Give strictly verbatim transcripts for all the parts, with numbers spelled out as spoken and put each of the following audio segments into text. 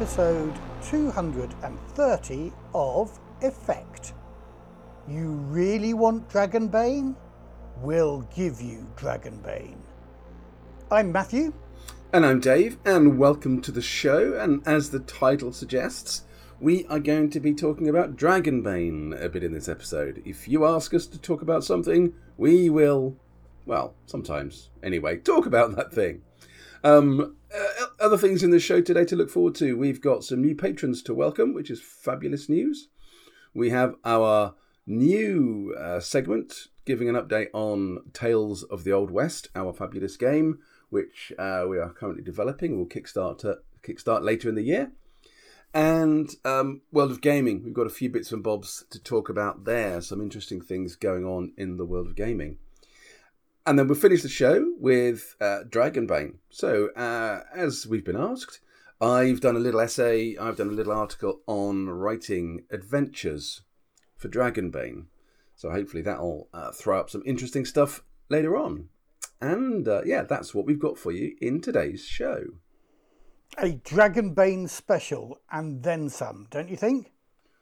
episode two hundred thirty of Effect. You really want Dragonbane? We'll give you Dragonbane. I'm Matthew. And I'm Dave, and welcome to the show. And as the title suggests, we are going to be talking about Dragonbane a bit in this episode. If you ask us to talk about something, we will, well, sometimes anyway, talk about that thing. Um, uh, other things in the show today to look forward to. We've got some new patrons to welcome, which is fabulous news. We have our new uh, segment giving an update on Tales of the Old West, our fabulous game, which uh, we are currently developing. We'll kickstart uh, kickstart later in the year. And um, World of Gaming, we've got a few bits and bobs to talk about there. Some interesting things going on in the world of gaming. And then we'll finish the show with uh, Dragonbane. So, uh, as we've been asked, I've done a little essay, I've done a little article on writing adventures for Dragonbane. So hopefully that'll uh, throw up some interesting stuff later on. And uh, yeah, that's what we've got for you in today's show. A Dragonbane special and then some, don't you think?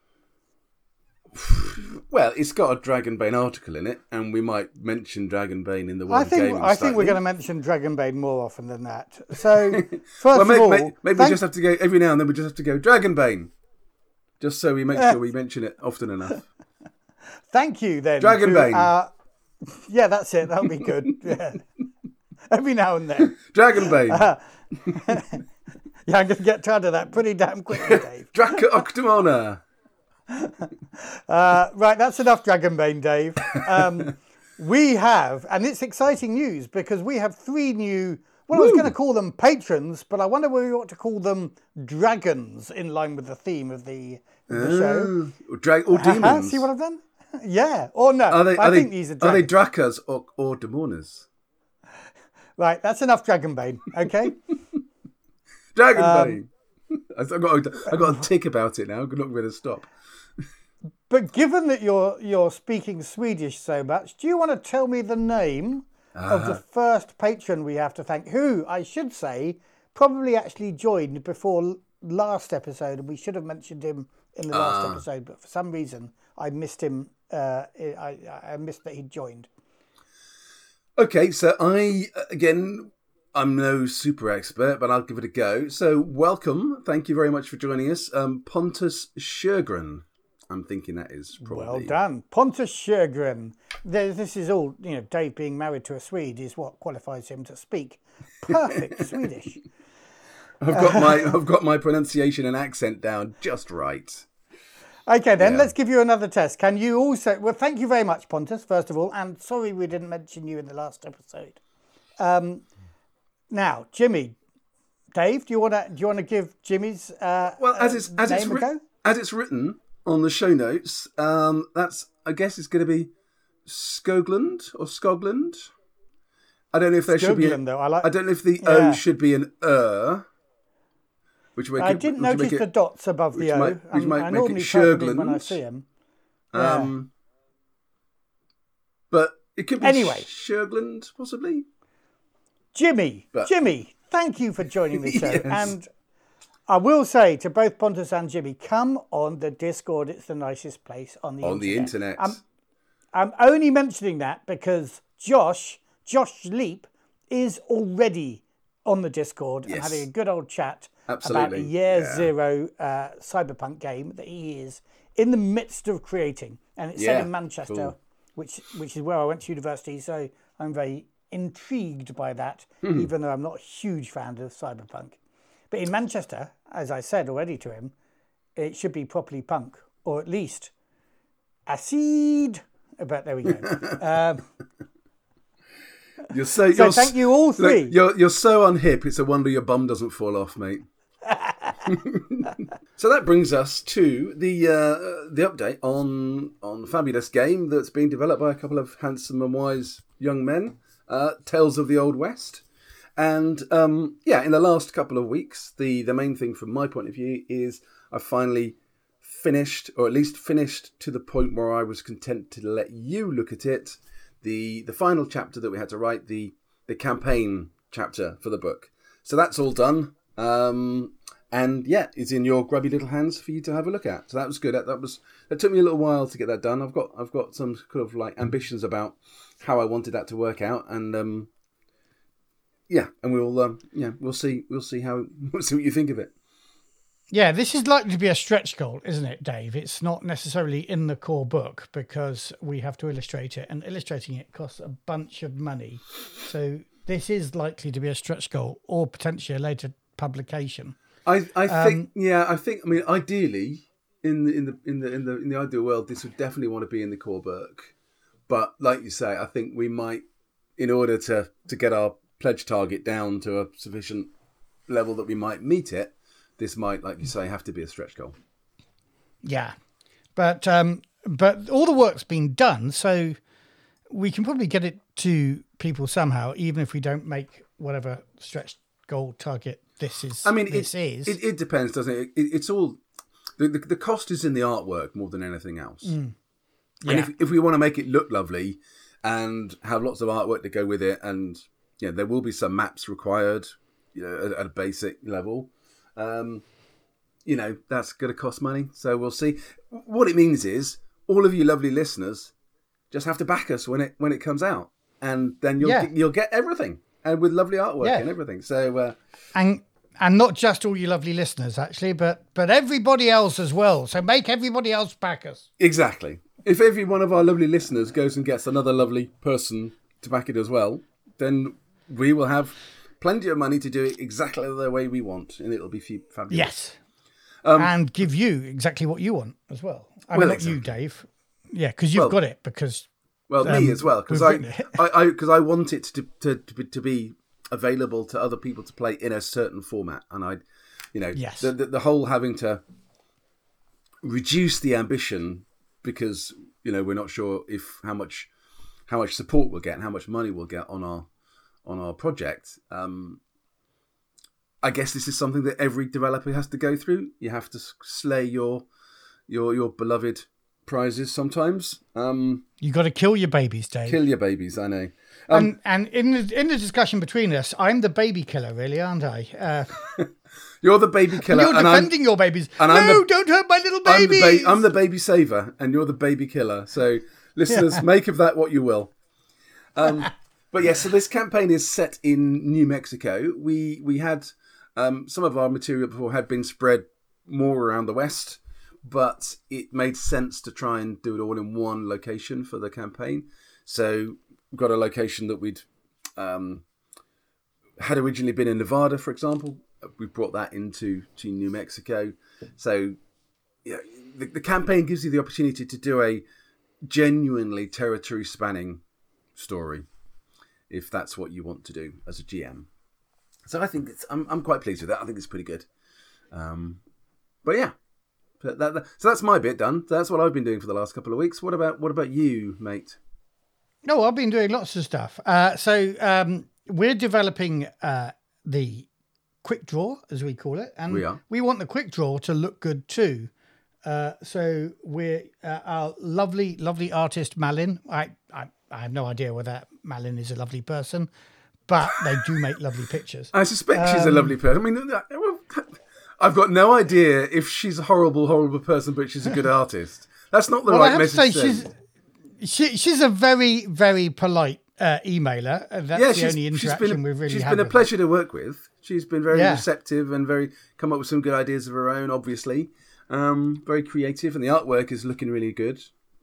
Well, it's got a Dragonbane article in it, and we might mention Dragonbane in the world I think, of gaming. I think slightly. we're going to mention Dragonbane more often than that. So, first well, of maybe, all... maybe, maybe thank- we just have to go, every now and then we just have to go, Dragonbane! Just so we make sure we mention it often enough. Thank you, then. Dragonbane! to our- Yeah, that's it. That'll be good. Yeah. Every now and then. Dragonbane! Uh, yeah, I'm going to get tired of that pretty damn quickly, Dave. Draco Octomona! Uh, right, that's enough Dragonbane, Dave. Um, we have, and it's exciting news because we have three new, well, Woo. I was going to call them patrons, but I wonder whether we ought to call them dragons in line with the theme of the, of the show. Oh, dra- or demons. Uh-huh. See what I've done? Yeah, or no. Are they, I are think they, these are Are they dragons. Drakas or, or Demonas? Right, that's enough Dragonbane, okay? Dragonbane! Um, I've got, I've got a tick about it now. I'm not going to stop. But given that you're you're speaking Swedish so much, do you want to tell me the name uh-huh. of the first patron we have to thank? Who, I should say, probably actually joined before last episode, and we should have mentioned him in the last uh. episode, but for some reason I missed him. Uh, I, I missed that he'd joined. Okay, so I, again, I'm no super expert, but I'll give it a go. So welcome. Thank you very much for joining us. Um, Pontus Sjögren. I'm thinking that is probably... Well done. Pontus Sjögren. This is all, you know, Dave being married to a Swede is what qualifies him to speak perfect Swedish. I've got my I've got my pronunciation and accent down just right. Okay, then, yeah. Let's give you another test. Can you also... Well, thank you very much, Pontus, first of all, and sorry we didn't mention you in the last episode. Um, now, Jimmy, Dave, do you want to do you want to give Jimmy's uh, well, as it's as name it's a ri- go? As it's written on the show notes, um, that's I guess it's going to be Skogland or Skogland. I don't know if there should be. A, though. I, like, I don't know if the yeah. O should be an er. Which make I it, didn't which notice it, the dots above the O. Might, which um, might I make normally it type them in Sjögland. when I see him. Um, yeah. But it could be anyway. Sjögland, possibly. Jimmy, but, Jimmy, thank you for joining the show. Yes. And I will say to both Pontus and Jimmy, come on the Discord. It's the nicest place on the on internet. the internet. I'm, I'm only mentioning that because Josh, Josh Leap, is already on the Discord yes. and having a good old chat Absolutely. about a year yeah. zero uh, cyberpunk game that he is in the midst of creating. And it's yeah. set in Manchester, cool. which which is where I went to university. So I'm very intrigued by that, mm. even though I'm not a huge fan of cyberpunk. But in Manchester, as I said already to him, it should be properly punk, or at least acid. But there we go. um, you're so, so you're, thank you all three. Look, you're you're so unhip. It's a wonder your bum doesn't fall off, mate. So that brings us to the uh, the update on on the fabulous game that's being developed by a couple of handsome and wise young men, uh, Tales of the Old West. And um, yeah, in the last couple of weeks, the, the main thing from my point of view is I've finally finished, or at least finished to the point where I was content to let you look at it, the the final chapter that we had to write, the, the campaign chapter for the book. So that's all done. Um, And yeah, it's in your grubby little hands for you to have a look at. So that was good. That, that was that took me a little while to get that done. I've got I've got some kind of like ambitions about how I wanted that to work out, and um, yeah, and we'll um, yeah we'll see we'll see how we'll see what you think of it. Yeah, this is likely to be a stretch goal, isn't it, Dave? It's not necessarily in the core book because we have to illustrate it, and illustrating it costs a bunch of money. So this is likely to be a stretch goal or potentially a later publication. I, I think Um, yeah I think I mean ideally in the in the in the in the in the ideal world this would definitely want to be in the core book, but like you say, I think we might, in order to to get our pledge target down to a sufficient level that we might meet it, this might, like you say, have to be a stretch goal. Yeah, but um, but all the work's been done, so we can probably get it to people somehow, even if we don't make whatever stretch goal target this is. I mean, this it, is. It, it depends, doesn't it? it it's all the, the the cost is in the artwork more than anything else. Mm. Yeah. And if if we want to make it look lovely and have lots of artwork to go with it, and yeah, there will be some maps required, you know, at, at a basic level. Um, you know, that's going to cost money. So we'll see. What it means is all of you lovely listeners just have to back us when it when it comes out, and then you'll Yeah. get, you'll get everything, and with lovely artwork Yeah. and everything. So. Uh, and and not just all you lovely listeners, actually, but but everybody else as well. So make everybody else back us. Exactly. If every one of our lovely listeners goes and gets another lovely person to back it as well, then we will have plenty of money to do it exactly the way we want, and it'll be fabulous. Yes. Um, and give you exactly what you want as well. I mean, Well, not exactly. you, Dave. Yeah, because you've Well, got it. Because Well, Um, me as well, because we've I, written it. I, I, because I want it to, to to be, to be available to other people to play in a certain format, and I, you know, Yes. the, the the whole having to reduce the ambition because you know we're not sure if how much how much support we'll get and how much money we'll get on our on our project. Um, I guess this is something that every developer has to go through. You have to slay your your your beloved prizes sometimes. Um, you got to kill your babies, Dave. kill your babies, I know. Um, and and in the in the discussion between us, I'm the baby killer, really, aren't I? Uh, You're the baby killer, you're and I'm, defending your babies. and no, I'm the- don't hurt my little I'm, the babies. ba- I'm the baby saver, and you're the baby killer. So, listeners, Yeah. make of that what you will. Um, but yeah, so this campaign is set in New Mexico. We we had um, some of our material before had been spread more around the West, but it made sense to try and do it all in one location for the campaign. So, we've got a location that we'd um, had originally been in Nevada, for example. We brought that into to New Mexico. So, yeah, the, the campaign gives you the opportunity to do a genuinely territory spanning story, if that's what you want to do as a G M. So I think it's I'm I'm quite pleased with that. I think it's pretty good. Um, but yeah, but that, that, so that's my bit done. That's what I've been doing for the last couple of weeks. What about what about you, mate? No, I've been doing lots of stuff. Uh, so um, we're developing uh, the quick draw, as we call it, and We are. we want the quick draw to look good too. Uh, so we're uh, our lovely, lovely artist Malin. I, I I have no idea whether Malin is a lovely person, but they do make lovely pictures. I suspect she's a Um, lovely person. I mean, I've got no idea if she's a horrible, horrible person, but she's a good artist. That's not the Well, I right have to message say to she's send. she, she's a very, very polite uh, emailer. And that's Yeah, the she's, only she's interaction been, we've really she's had been a with her. pleasure to work with. She's been very Yeah. receptive and very come up with some good ideas of her own, obviously. Um, very creative, and the artwork is looking really good.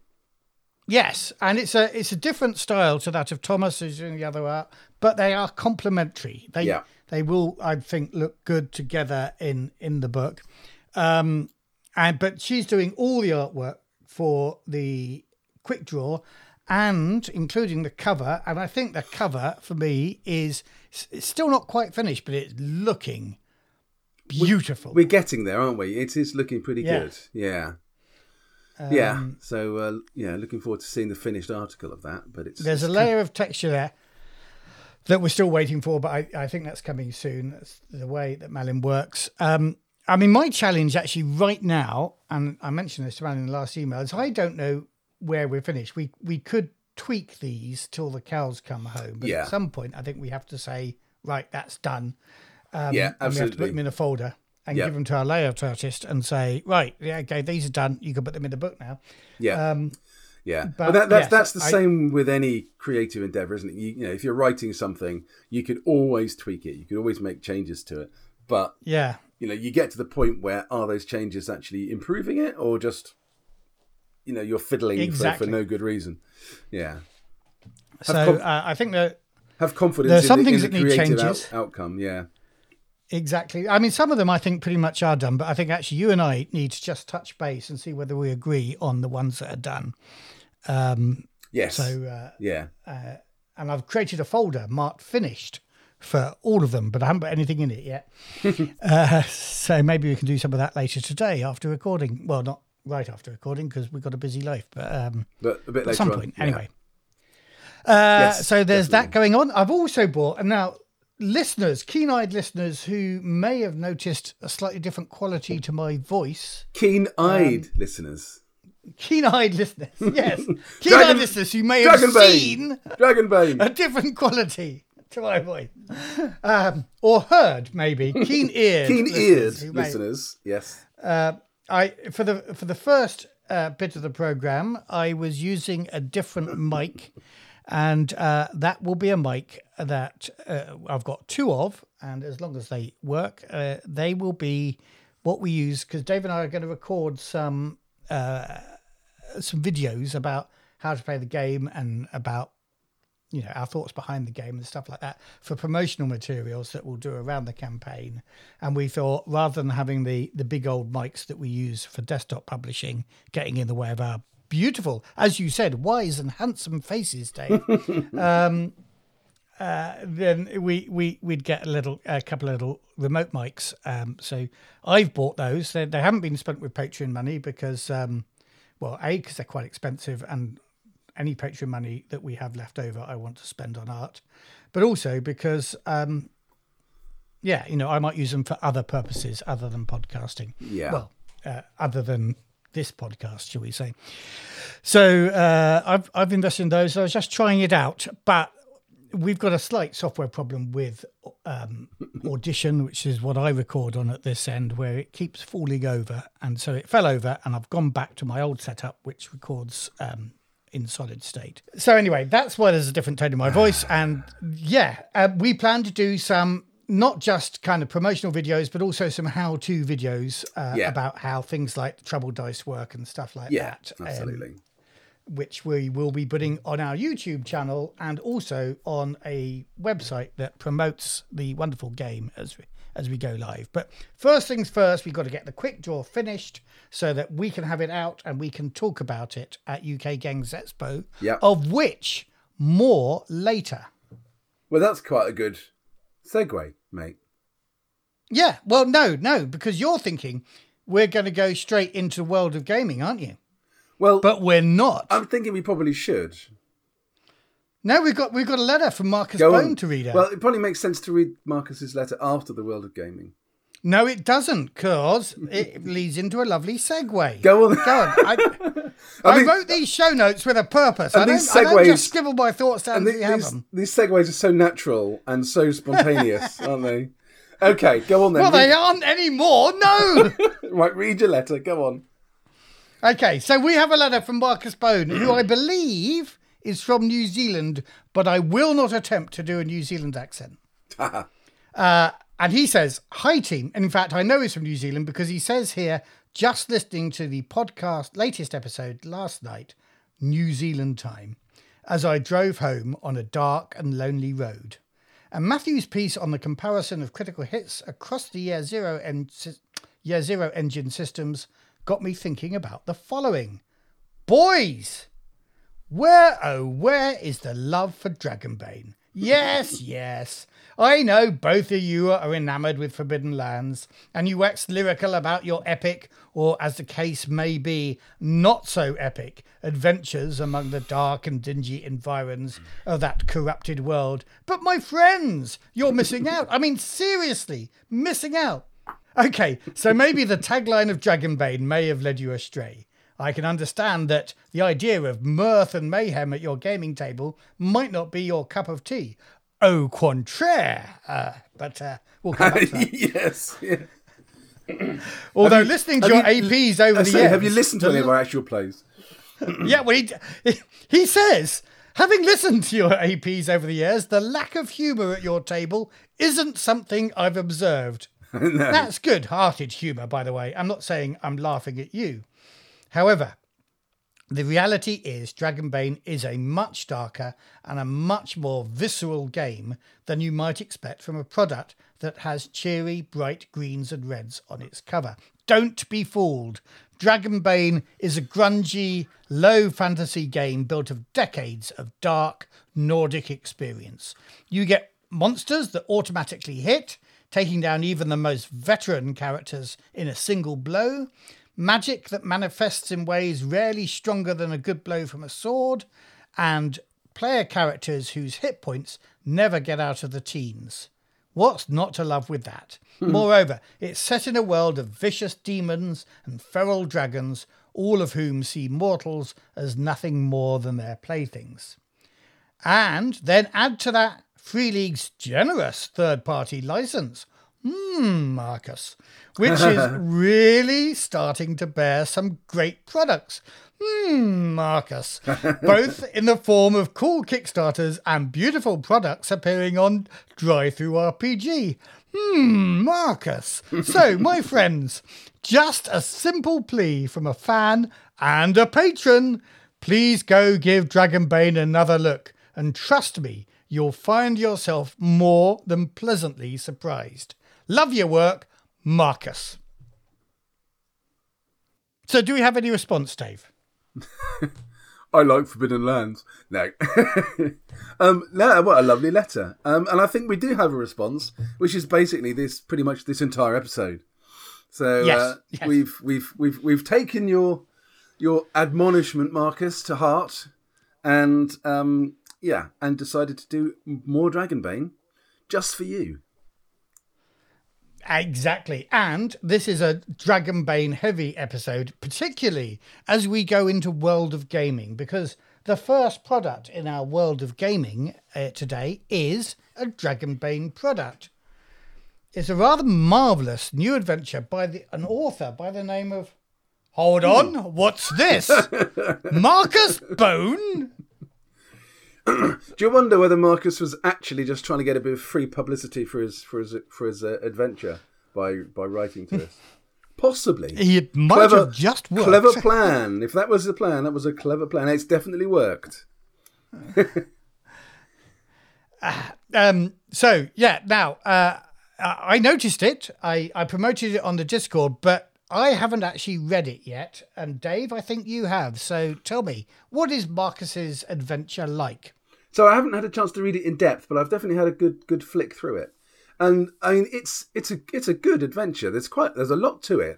Yes, and it's a it's a different style to that of Thomas, who's doing the other art, but they are complementary. They Yeah. they will, I think, look good together in in the book. Um, and but she's doing all the artwork for the quick draw, and including the cover. And I think the cover for me is it's still not quite finished, but it's looking beautiful. We're getting there, aren't we? It is looking pretty Yeah. good. Yeah. Um, Yeah. So, uh, yeah, looking forward to seeing the finished article of that. But it's There's a it's layer of texture there that we're still waiting for, but I, I think that's coming soon. That's the way that Malin works. Um, I mean, my challenge actually right now, and I mentioned this to Malin in the last email, is I don't know where we're finished. We we could tweak these till the cows come home, but Yeah. at some point I think we have to say, right, that's done. Um, Yeah, and we have to put absolutely. them in a folder. and Yep. give them to our layout artist and say, right, yeah, okay, these are done. You can put them in the book now. Yeah. Um, Yeah, But, but that, that's yes, that's the I- same with any creative endeavor, isn't it? You, you know, if you're writing something, you could always tweak it. You could always make changes to it. But yeah. you know, you get to the point where are those changes actually improving it, or just you know you're fiddling Exactly. for, for no good reason? Yeah. So com- uh, I think that Have confidence There are in some the, things in the that need creative changes. out- outcome. Yeah. exactly. I mean, some of them I think pretty much are done, but I think actually you and I need to just touch base and see whether we agree on the ones that are done. Um, Yes. so, uh, yeah. and I've created a folder marked finished for all of them, but I haven't put anything in it yet. uh, so maybe we can do some of that later today after recording. Well, not right after recording because we've got a busy life, but um, But a bit at later some on, point. yeah. Anyway. Uh, Yes, so there's definitely. that going on. I've also bought, and now listeners, keen-eyed listeners who may have noticed a slightly different quality to my voice. Keen-eyed Um, listeners. Keen-eyed listeners, yes. Keen-eyed Dragon- listeners who may have Dragonbane. seen Dragonbane. a different quality to my voice. Um, or heard, maybe. Keen-eared Keen-eared listeners who may- listeners. Yes. Uh, I for the for the first uh, bit of the program, I was using a different mic, and uh, that will be a mic that uh, I've got two of, and as long as they work, uh, they will be what we use. Because Dave and I are going to record some uh, some videos about how to play the game and about you know our thoughts behind the game and stuff like that for promotional materials that we'll do around the campaign. And we thought rather than having the the big old mics that we use for desktop publishing getting in the way of our beautiful, as you said, wise and handsome faces, Dave, um uh then we we we'd get a little a couple of little remote mics. Um so I've bought those. They, they haven't been spent with Patreon money because um well a because they're quite expensive, and any Patreon money that we have left over, I want to spend on art, but also because, um, yeah, you know, I might use them for other purposes other than podcasting. Yeah. Well, uh, other than this podcast, shall we say? So uh, I've I've invested in those. I was just trying it out, but we've got a slight software problem with um, Audition, which is what I record on at this end, where it keeps falling over, and so it fell over, and I've gone back to my old setup, which records. Um, in solid state. So anyway, that's why there's a different tone in my voice. And yeah, uh, we plan to do some, not just kind of promotional videos, but also some how-to videos uh, Yeah. about how things like trouble dice work and stuff like Yeah. that. um, Absolutely. which we will be putting on our YouTube channel and also on a website that promotes the wonderful game as we, as we go live. But first things first, we've got to get the quick draw finished so that we can have it out and we can talk about it at U K Games Expo, Yep. of which more later. Well, that's quite a good segue, mate. Yeah, well, no, no, because you're thinking we're going to go straight into the world of gaming, aren't you? Well, But we're not. I'm thinking we probably should. No, we've got we've got a letter from Marcus Go Bone on. to read out. Well, it probably makes sense to read Marcus's letter after the world of gaming. No, it doesn't, because it leads into a lovely segue. Go on. Go on. I, I I mean- wrote these show notes with a purpose. I And don't, these I don't segues- just scribble my thoughts down And as the- we have these, them. these segues are so natural and so spontaneous, aren't they? Okay, go on then. Well, they Read- aren't anymore. No. Right, read your letter. Go on. Okay, so we have a letter from Marcus Bone, who I believe is from New Zealand, but I will not attempt to do a New Zealand accent. Uh, and he says, hi team. And in fact, I know he's from New Zealand because he says here, just listening to the podcast latest episode last night, New Zealand time, as I drove home on a dark and lonely road. And Matthew's piece on the comparison of critical hits across the year zero, en- year zero engine systems got me thinking about the following. Boys! Where, oh, where is the love for Dragonbane? Yes, yes. I know both of you are enamoured with Forbidden Lands, and you wax lyrical about your epic, or as the case may be, not so epic, adventures among the dark and dingy environs of that corrupted world. But my friends, you're missing out. I mean, seriously, missing out. Okay, so maybe the tagline of Dragonbane may have led you astray. I can understand that the idea of mirth and mayhem at your gaming table might not be your cup of tea. Au contraire. Uh, but uh, we'll come back to that. Yes. Yeah. Although you, listening to your you, A Ps over I the say, years... Have you listened to any of our actual plays? Yeah, well, he, he says, having listened to your A Ps over the years, the lack of humour at your table isn't something I've observed. No. That's good-hearted humour, by the way. I'm not saying I'm laughing at you. However, the reality is Dragonbane is a much darker and a much more visceral game than you might expect from a product that has cheery, bright greens and reds on its cover. Don't be fooled. Dragonbane is a grungy, low fantasy game built of decades of dark Nordic experience. You get monsters that automatically hit, taking down even the most veteran characters in a single blow, magic that manifests in ways rarely stronger than a good blow from a sword, and player characters whose hit points never get out of the teens. What's not to love with that? Hmm. Moreover, it's set in a world of vicious demons and feral dragons, all of whom see mortals as nothing more than their playthings. And then add to that Free League's generous third-party license. Hmm, Marcus, which is really starting to bear some great products. Hmm, Marcus, both in the form of cool Kickstarters and beautiful products appearing on DriveThruRPG. Hmm, Marcus. So, my friends, just a simple plea from a fan and a patron. Please go give Dragonbane another look, and trust me, you'll find yourself more than pleasantly surprised. Love your work, Marcus. So do we have any response, Dave? I like Forbidden Lands. No. um, no, what a lovely letter. Um, and I think we do have a response, which is basically this, pretty much this entire episode. So yes, uh, yes. we've we've we've we've taken your your admonishment, Marcus, to heart, and um, yeah, and decided to do more Dragonbane just for you. Exactly. And this is a Dragonbane heavy episode, particularly as we go into World of Gaming, because the first product in our World of Gaming uh, today is a Dragonbane product. It's a rather marvellous new adventure by the, an author by the name of... Hold on, what's this? Marcus Bone? Do you wonder whether Marcus was actually just trying to get a bit of free publicity for his for his for his uh, adventure by by writing to us? Possibly. He might clever, have just worked. Clever plan. If that was the plan, that was a clever plan. It's definitely worked. uh, um. So yeah. Now, uh, I noticed it. I I promoted it on the Discord, but I haven't actually read it yet. And Dave, I think you have. So tell me, what is Marcus's adventure like? So I haven't had a chance to read it in depth, but I've definitely had a good good flick through it. And I mean, it's it's a it's a good adventure. There's quite there's a lot to it.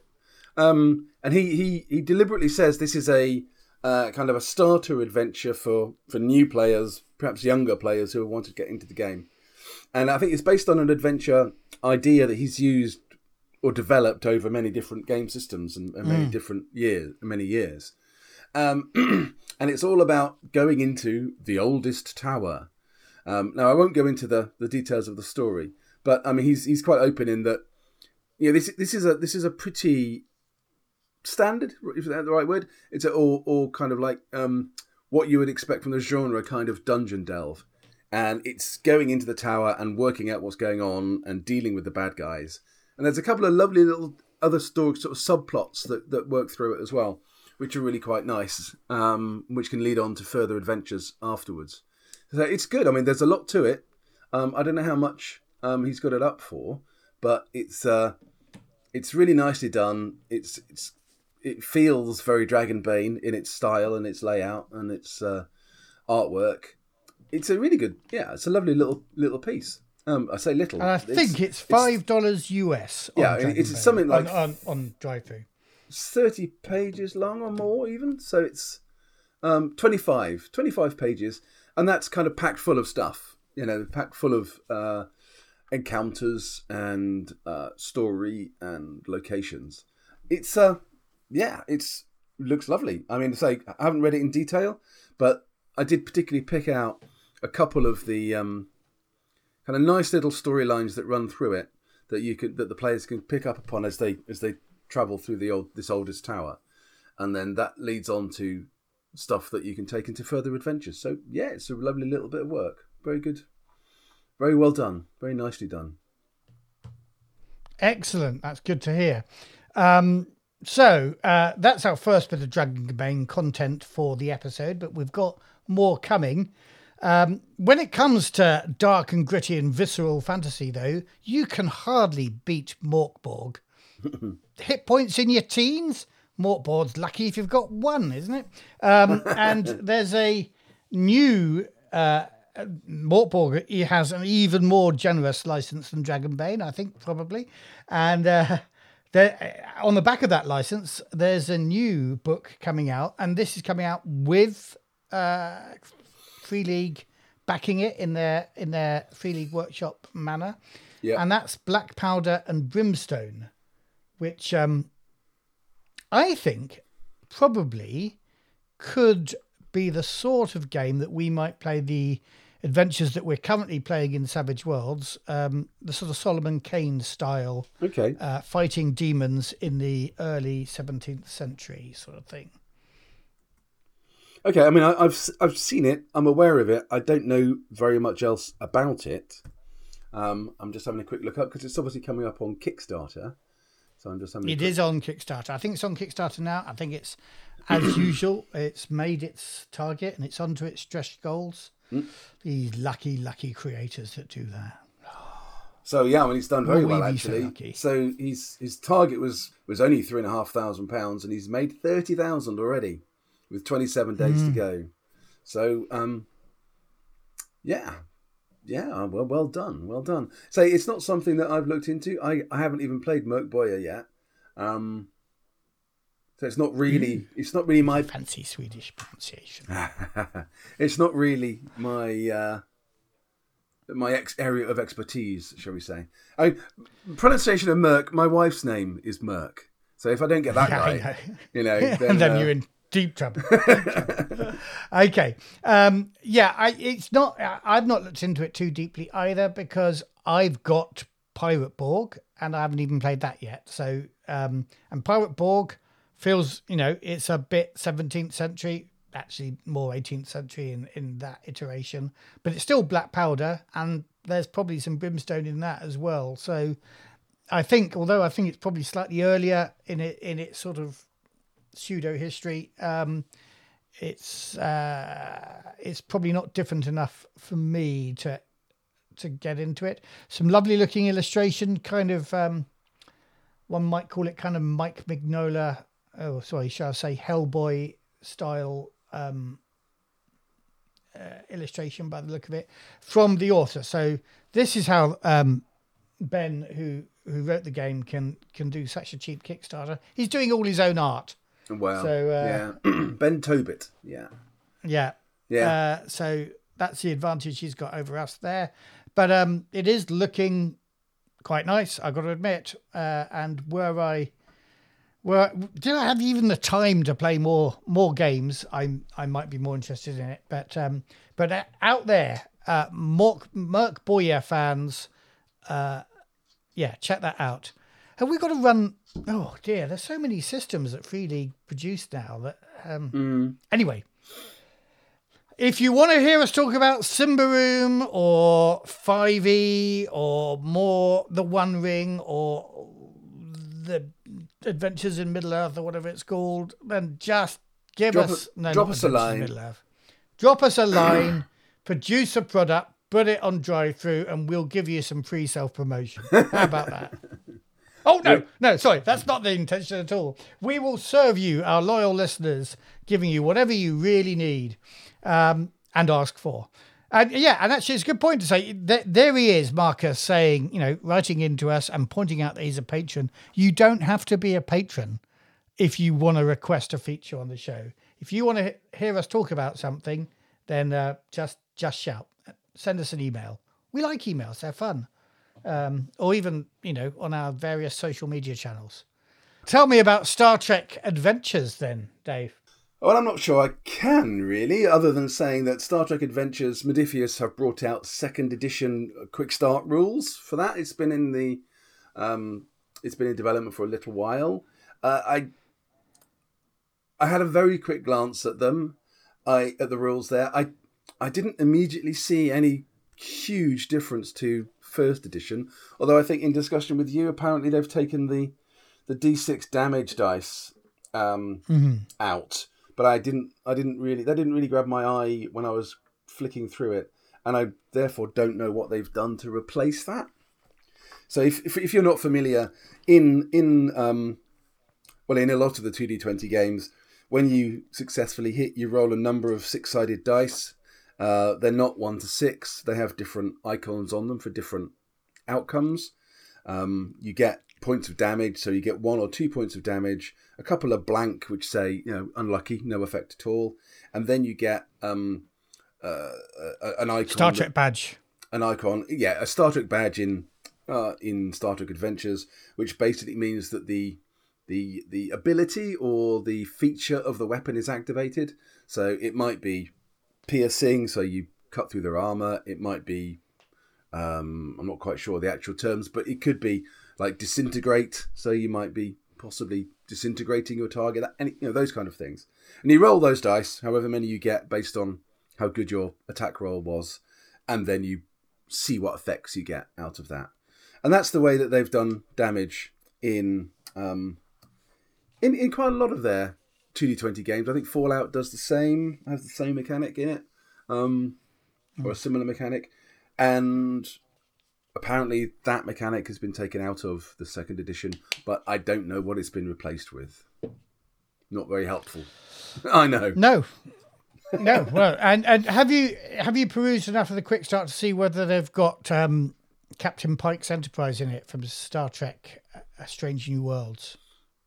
Um, and he, he he deliberately says this is a uh, kind of a starter adventure for for new players, perhaps younger players who want to get into the game. And I think it's based on an adventure idea that he's used or developed over many different game systems and, and many mm. different years, many years. Um, and it's all about going into the oldest tower. Um, now, I won't go into the, the details of the story, but I mean, he's he's quite open in that. You know, this this is a this is a pretty standard, is that the right word? It's a, or or kind of like um, what you would expect from the genre, kind of dungeon delve, and it's going into the tower and working out what's going on and dealing with the bad guys. And there's a couple of lovely little other story sort of subplots that, that work through it as well, which are really quite nice, um, which can lead on to further adventures afterwards. So it's good. I mean, there's a lot to it. Um, I don't know how much um, he's got it up for, but it's uh, it's really nicely done. It's it's it feels very Dragonbane in its style and its layout and its uh, artwork. It's a really good, yeah. It's a lovely little little piece. Um, I say little. And I think it's five dollars U S. Yeah, it's something like on, on, on DriveThru. Thirty pages long or more, even. So it's um, twenty-five, twenty-five pages, and that's kind of packed full of stuff. You know, packed full of uh, encounters and uh, story and locations. It's uh, yeah, it's looks lovely. I mean, say I haven't read it in detail, but I did particularly pick out a couple of the. Um, Kind of nice little storylines that run through it that you can that the players can pick up upon as they as they travel through the old this oldest tower, and then that leads on to stuff that you can take into further adventures. So yeah, it's a lovely little bit of work. Very good, very well done, very nicely done. Excellent. That's good to hear. Um, so uh, that's our first bit of Dragonbane content for the episode, but we've got more coming. Um, when it comes to dark and gritty and visceral fantasy, though, you can hardly beat Morkborg. Hit points in your teens? Morkborg's lucky if you've got one, isn't it? Um, and there's a new uh, Morkborg. He has an even more generous license than Dragonbane, I think, probably. And uh, there, on the back of that license, there's a new book coming out, and this is coming out with uh, Free League backing it in their in their Free League Workshop manner. Yeah. And that's Black Powder and Brimstone, which um, I think probably could be the sort of game that we might play the adventures that we're currently playing in Savage Worlds, um, the sort of Solomon Kane style, Okay. uh, fighting demons in the early seventeenth century sort of thing. Okay, I mean, I, I've I've seen it. I'm aware of it. I don't know very much else about it. Um, I'm just having a quick look up because it's obviously coming up on Kickstarter. So I'm just having. It quick... is on Kickstarter. I think it's on Kickstarter now. I think it's, as usual, it's made its target and it's onto its stretch goals. Mm. These lucky, lucky creators that do that. So yeah, I mean, he's done very Oh, well we be so actually. lucky. So he's his target was was only three and a half thousand pounds, and he's made thirty thousand already, with twenty-seven days Mm. to go. So um, yeah, yeah, well, well done, well done. So it's not something that I've looked into. I, I haven't even played Merc Boyer yet. Um, so it's not really, mm. it's not really my fancy Swedish pronunciation. It's not really my. Uh, My ex area of expertise, shall we say? I pronunciation of Merc. My wife's name is Merc, so if I don't get that Yeah, right, know. you know, then, and then uh... you're in deep trouble. Deep trouble. Okay, um, yeah, I, it's not. I've not looked into it too deeply either because I've got Pirate Borg and I haven't even played that yet. So, um, and Pirate Borg feels, you know, it's a bit seventeenth century. Actually more eighteenth century in, in that iteration, but it's still Black Powder and there's probably some Brimstone in that as well. So I think, although I think it's probably slightly earlier in it, in its sort of pseudo history, um, it's, uh, it's probably not different enough for me to, to get into it. Some lovely looking illustration, kind of, um, one might call it kind of Mike Mignola. Oh, sorry. Shall I say Hellboy style, Um, uh, illustration by the look of it from the author. So this is how um, Ben, who who wrote the game, can can do such a cheap Kickstarter. He's doing all his own art. Wow. So uh, yeah, Ben Tobit. Yeah. Yeah. Yeah. Uh, so that's the advantage he's got over us there. But um, it is looking quite nice, I've got to admit. Uh, and were I Well, did I have even the time to play more more games? I I might be more interested in it. But um, but out there, uh, Merc, Merc Boyer fans, uh, yeah, check that out. Have we got to run? Oh dear, there's so many systems that Free League produce now. That um, mm. Anyway, if you want to hear us talk about Symbaroum or five E or more The One Ring or the Adventures in Middle Earth or whatever it's called, then just give drop us a, no, drop not us a line. Middle Earth. Drop us a line, produce a product, put it on drive through, and we'll give you some free self promotion. How about that? Oh no, no, sorry, that's not the intention at all. We will serve you, our loyal listeners, giving you whatever you really need um, and ask for. And yeah, and actually it's a good point to say that there he is, Marcus, saying, you know, writing into us and pointing out that he's a patron. You don't have to be a patron if you want to request a feature on the show. If you want to hear us talk about something, then uh, just just shout. Send us an email. We like emails, they're fun. Um, or even, you know, on our various social media channels. Tell me about Star Trek Adventures then, Dave. Well, I'm not sure I can, really, other than saying that Star Trek Adventures Modiphius have brought out second edition quick start rules for that. It's been in the Um, it's been in development for a little while. Uh, I I had a very quick glance at them, I at the rules there. I I didn't immediately see any huge difference to first edition, although I think in discussion with you, apparently they've taken the the D six damage dice um, mm-hmm. out, but I didn't I didn't really that didn't really grab my eye when I was flicking through it, and I therefore don't know what they've done to replace that. So if if, if you're not familiar, in in um, well in a lot of the two D twenty games, when you successfully hit, you roll a number of six-sided dice. Uh, they're not one to six. They have different icons on them for different outcomes. Um, you get points of damage, so you get one or two points of damage, a couple of blank, which say, you know, unlucky, no effect at all. And then you get um, uh, an icon. Star Trek badge. An icon, yeah, a Star Trek badge in uh, in Star Trek Adventures, which basically means that the the the ability or the feature of the weapon is activated. So it might be piercing, so you cut through their armor. It might be, um, I'm not quite sure the actual terms, but it could be like disintegrate, so you might be possibly disintegrating your target, any, you know, those kind of things. And you roll those dice, however many you get, based on how good your attack roll was, and then you see what effects you get out of that. And that's the way that they've done damage in um, in, in quite a lot of their two D twenty games. I think Fallout does the same, has the same mechanic in it, um, or a similar mechanic. And apparently that mechanic has been taken out of the second edition, but I don't know what it's been replaced with. Not very helpful. I know. No. No. Well, and, and have you have you perused enough of the quick start to see whether they've got um, Captain Pike's Enterprise in it from Star Trek A Strange New Worlds?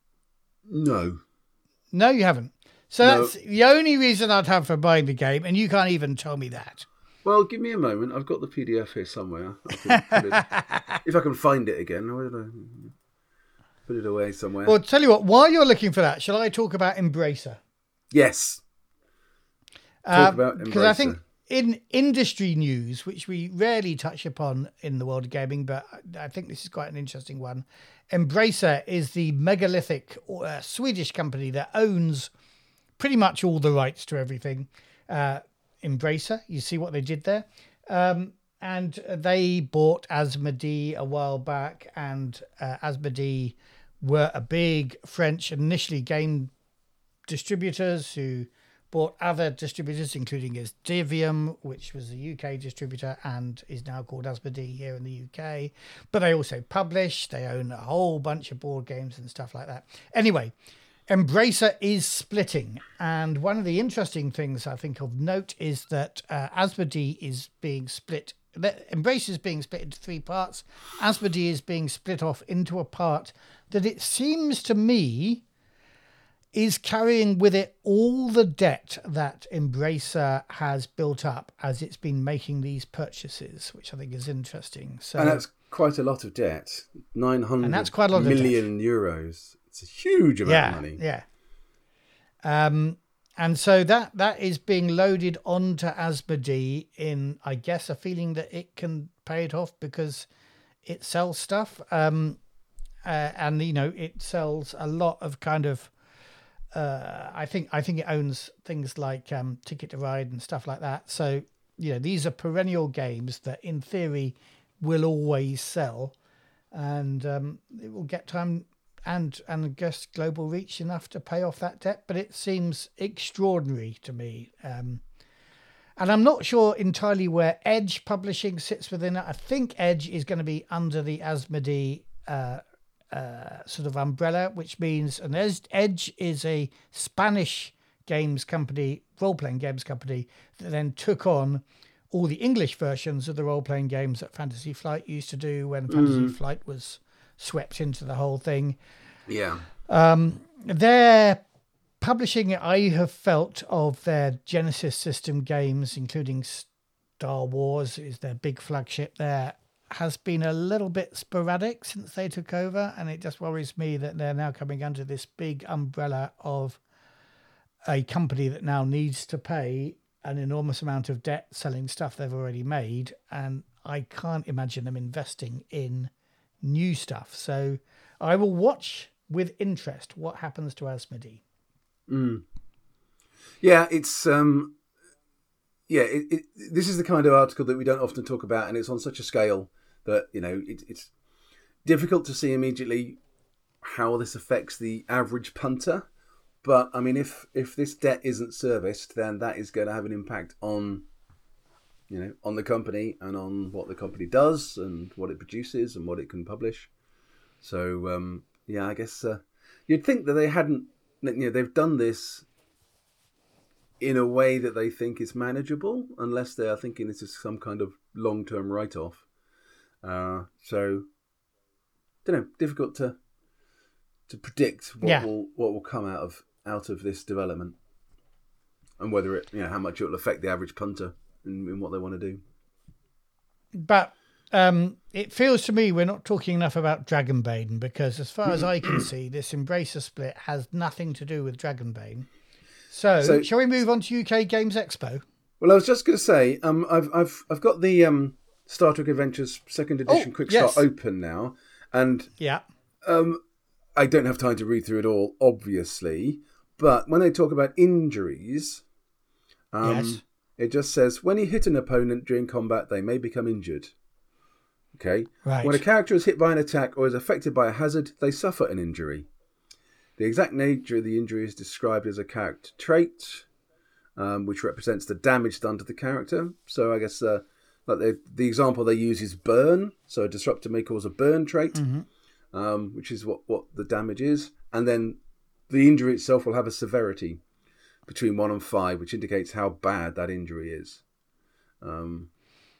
No. No, you haven't. So No. That's the only reason I'd have for buying the game, and you can't even tell me that. Well, give me a moment. I've got the P D F here somewhere. I can put it, if I can find it again, where did I put it away somewhere? Well, tell you what, while you're looking for that, shall I talk about Embracer? Yes. Talk about Embracer. Because I think in industry news, which we rarely touch upon in the world of gaming, but I think this is quite an interesting one. Embracer is the megalithic uh, Swedish company that owns pretty much all the rights to everything. Uh, Embracer, you see what they did there? Um, and they bought Asmodee a while back, and uh, Asmodee were a big French initially game distributors who bought other distributors, including as Divium, which was a U K distributor and is now called Asmodee here in the U K. But they also publish, they own a whole bunch of board games and stuff like that. Anyway, Embracer is splitting. And one of the interesting things I think of note is that uh, Asmodee is being split. Embracer is being split into three parts. Asmodee is being split off into a part that it seems to me is carrying with it all the debt that Embracer has built up as it's been making these purchases, which I think is interesting. So, and that's quite a lot of debt. nine hundred and that's quite a lot million of debt. euros. It's a huge amount yeah, of money. Yeah. Um, and so that, that is being loaded onto Asmodee in, I guess, a feeling that it can pay it off because it sells stuff. Um, uh, and, you know, it sells a lot of kind of, Uh, I think I think it owns things like um, Ticket to Ride and stuff like that. So, you know, these are perennial games that in theory will always sell, and um, it will get time and, and I guess global reach enough to pay off that debt. But it seems extraordinary to me. Um, and I'm not sure entirely where Edge Publishing sits within it. I think Edge is going to be under the Asmodee uh Uh, sort of umbrella, which means an Edge is a Spanish games company, role-playing games company, that then took on all the English versions of the role-playing games that Fantasy Flight used to do when mm. Fantasy Flight was swept into the whole thing. Yeah. Um, their publishing, I have felt, of their Genesis system games, including Star Wars, is their big flagship there, has been a little bit sporadic since they took over, and it just worries me that they're now coming under this big umbrella of a company that now needs to pay an enormous amount of debt selling stuff they've already made, and I can't imagine them investing in new stuff. So I will watch with interest what happens to Asmodee. Mm. Yeah, it's um, yeah. It, it, this is the kind of article that we don't often talk about, and it's on such a scale that you know it, it's difficult to see immediately how this affects the average punter. But I mean, if if this debt isn't serviced, then that is going to have an impact on, you know, on the company and on what the company does and what it produces and what it can publish. So um, yeah, I guess uh, you'd think that they hadn't, you know, they've done this in a way that they think is manageable, unless they are thinking this is some kind of long-term write-off. Uh, so, don't know, difficult to to predict what Yeah. will what will come out of out of this development, and whether it, you know, how much it will affect the average punter in, in what they want to do. But um, it feels to me we're not talking enough about Dragonbane, because as far as I can see, this Embracer split has nothing to do with Dragonbane. So, So- shall we move on to U K Games Expo? Well, I was just going to say, um, I've I've I've got the um, Star Trek Adventures second edition Oh, quick yes. start open now, and Yeah. um, I don't have time to read through it all, obviously. But when they talk about injuries, um, Yes. it just says when you hit an opponent during combat, they may become injured. Okay. Right. When a character is hit by an attack or is affected by a hazard, they suffer an injury. The exact nature of the injury is described as a character trait, um, which represents the damage done to the character. So I guess uh, like they, the example they use is burn. So a disruptor may cause a burn trait, Mm-hmm. um, which is what, what the damage is. And then the injury itself will have a severity between one and five, which indicates how bad that injury is. Um,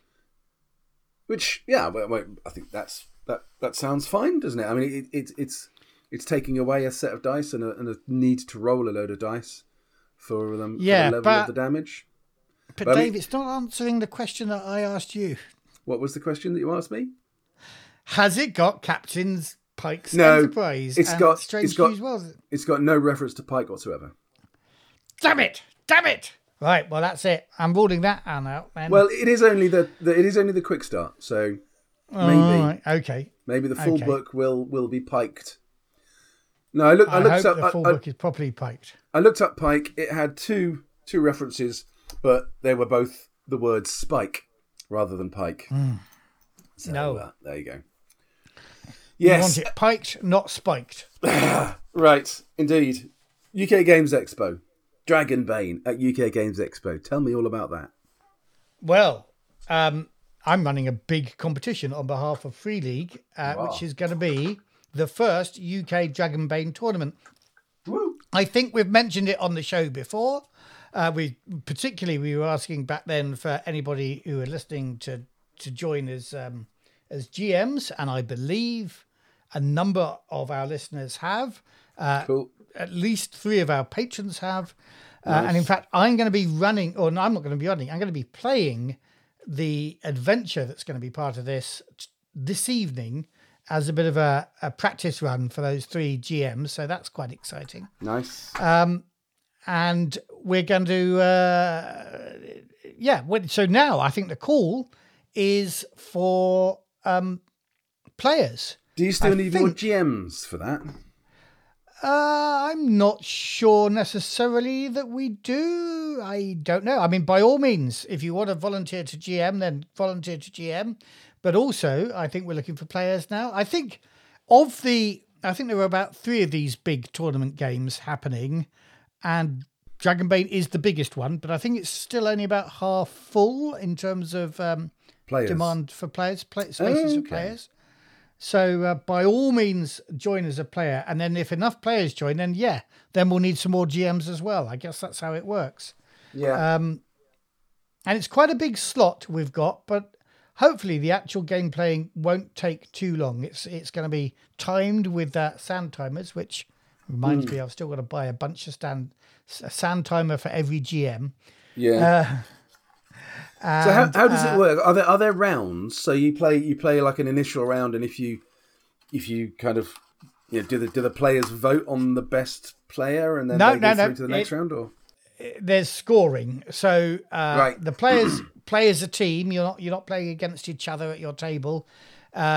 which, yeah, well, well, I think that's that. That sounds fine, doesn't it? I mean, it, it, it's it's taking away a set of dice and a, and a need to roll a load of dice for them Yeah, for the level but- of the damage. But, But I Dave, mean- it's not answering the question that I asked you. What was the question that you asked me? Has it got Captain's Pike's No, Enterprise it's and got- Strange it's got- News World? It's got no reference to Pike whatsoever. Damn it! Damn it! Right, well, that's it. I'm ruling that one out, then. Well, it is only the, the it is only the quick start, so Oh, maybe all right, okay. maybe the full Okay. book will, will be piked. No, I looked. I, I, looked hope up. the full I, I, book is properly piked. I looked up Pike. It had two two references, but they were both the word spike rather than pike. So, No. uh, there you go. You Yes, want it piked, not spiked. right, indeed. U K Games Expo, Dragonbane at U K Games Expo. Tell me all about that. Well, um, I'm running a big competition on behalf of Free League, uh, Wow. which is going to be the first U K Dragonbane tournament. Woo. I think we've mentioned it on the show before. Uh, we particularly we were asking back then for anybody who were listening to to join as um, as G Ms, and I believe a number of our listeners have. Uh, Cool. At least three of our patrons have. Uh, Nice. and in fact, I'm going to be running, or no, I'm not going to be running, I'm going to be playing the adventure that's going to be part of this t- this evening as a bit of a, a practice run for those three G Ms. So that's quite exciting. Nice. And we're going to, uh, yeah. what- So now I think the call is for um, players. Do you still I need more think- G Ms for that? Uh, I'm not sure necessarily that we do. I don't know. I mean, by all means, if you want to volunteer to G M, then volunteer to G M. But also, I think we're looking for players now. I think of the, I think there were about three of these big tournament games happening, and Dragonbane is the biggest one. But I think it's still only about half full in terms of um, Players. demand for players, play, spaces Okay. for players. So uh, by all means, join as a player. And then if enough players join, then yeah, then we'll need some more G Ms as well. I guess that's how it works. Yeah. Um, and it's quite a big slot we've got, but hopefully the actual game playing won't take too long. It's it's going to be timed with uh, sand timers, which reminds Hmm. me I've still got to buy a bunch of stand, a sand timer for every G M. yeah. Uh, So how, and, how does uh, it work? Are there are there rounds? So you play you play like an initial round, and if you if you kind of you know, do the do the players vote on the best player, and then No, they no, go no. through to the next It- round, or There's scoring, so uh, Right. the players play as a team. You're not you're not playing against each other at your table, uh,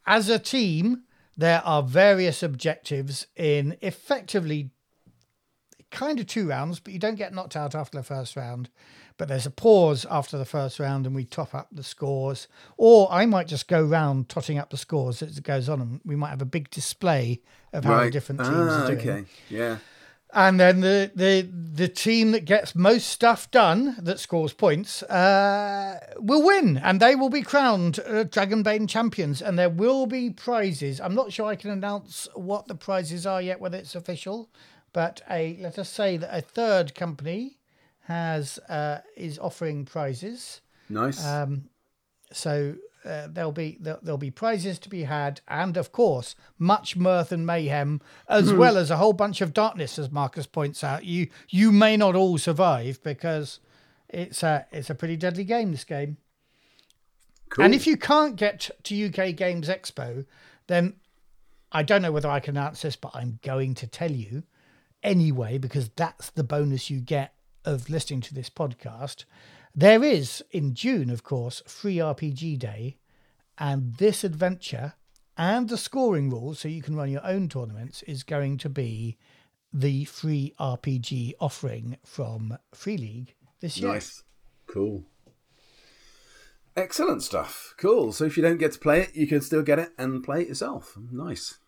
as a team, there are various objectives in effectively kind of two rounds, but you don't get knocked out after the first round. But there's a pause after the first round and we top up the scores. Or I might just go round totting up the scores as it goes on, and we might have a big display of how Right. the different teams Ah, are doing. okay. Yeah. And then the, the, the team that gets most stuff done, that scores points, uh, will win. And they will be crowned uh, Dragonbane champions. And there will be prizes. I'm not sure I can announce what the prizes are yet, whether it's official. But a let us say that a third company has uh, is offering prizes. Nice. Um, so uh, there'll be there'll, there'll be prizes to be had, and of course, much mirth and mayhem, as well as a whole bunch of darkness, as Marcus points out. You you may not all survive because it's a it's a pretty deadly game. This game. Cool. And if you can't get to U K Games Expo, then I don't know whether I can announce this, but I'm going to tell you anyway, because that's the bonus you get of listening to this podcast. There is, in June, of course, Free R P G Day, and this adventure and the scoring rules, so you can run your own tournaments, is going to be the free R P G offering from Free League this year. Nice. Cool. Excellent stuff. Cool. So if you don't get to play it, you can still get it and play it yourself. Nice.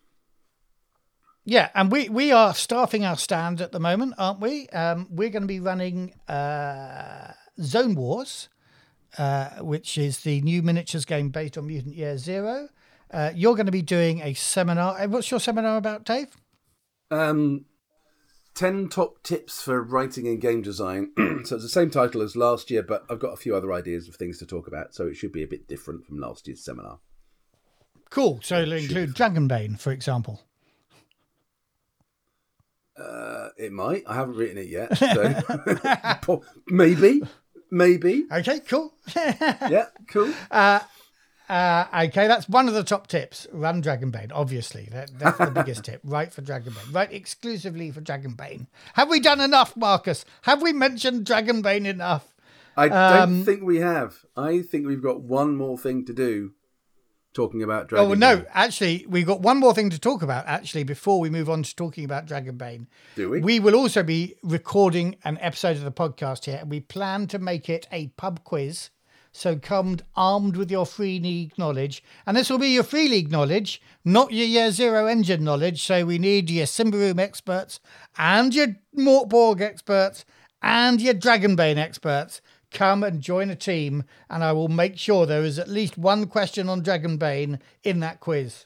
Yeah, and we, we are staffing our stand at the moment, aren't we? Um, we're going to be running uh, Zone Wars, uh, which is the new miniatures game based on Mutant Year Zero. Uh, you're going to be doing a seminar. What's your seminar about, Dave? Um, ten top tips for writing and game design. So it's the same title as last year, but I've got a few other ideas of things to talk about, so it should be a bit different from last year's seminar. Cool. So it'll include Dragonbane, for example. Uh, it might. I haven't written it yet. So maybe. Maybe. Okay, cool. Yeah, cool. Uh, uh, okay, that's one of the top tips. Run Dragonbane, obviously. That, that's the biggest tip. Write for Dragonbane. Write exclusively for Dragonbane. Have we done enough, Marcus? Have we mentioned Dragonbane enough? I don't Um, think we have. I think we've got one more thing to do talking about Dragonbane. Oh, well, no, actually, we've got one more thing to talk about, actually, before we move on to talking about Dragonbane. Do we? We will also be recording an episode of the podcast here, and we plan to make it a pub quiz. So come armed with your Free League knowledge. And this will be your Free League knowledge, not your Year Zero engine knowledge. So we need your Symbaroum experts and your Mortborg experts and your Dragonbane experts. Come and join a team, and I will make sure there is at least one question on Dragonbane in that quiz.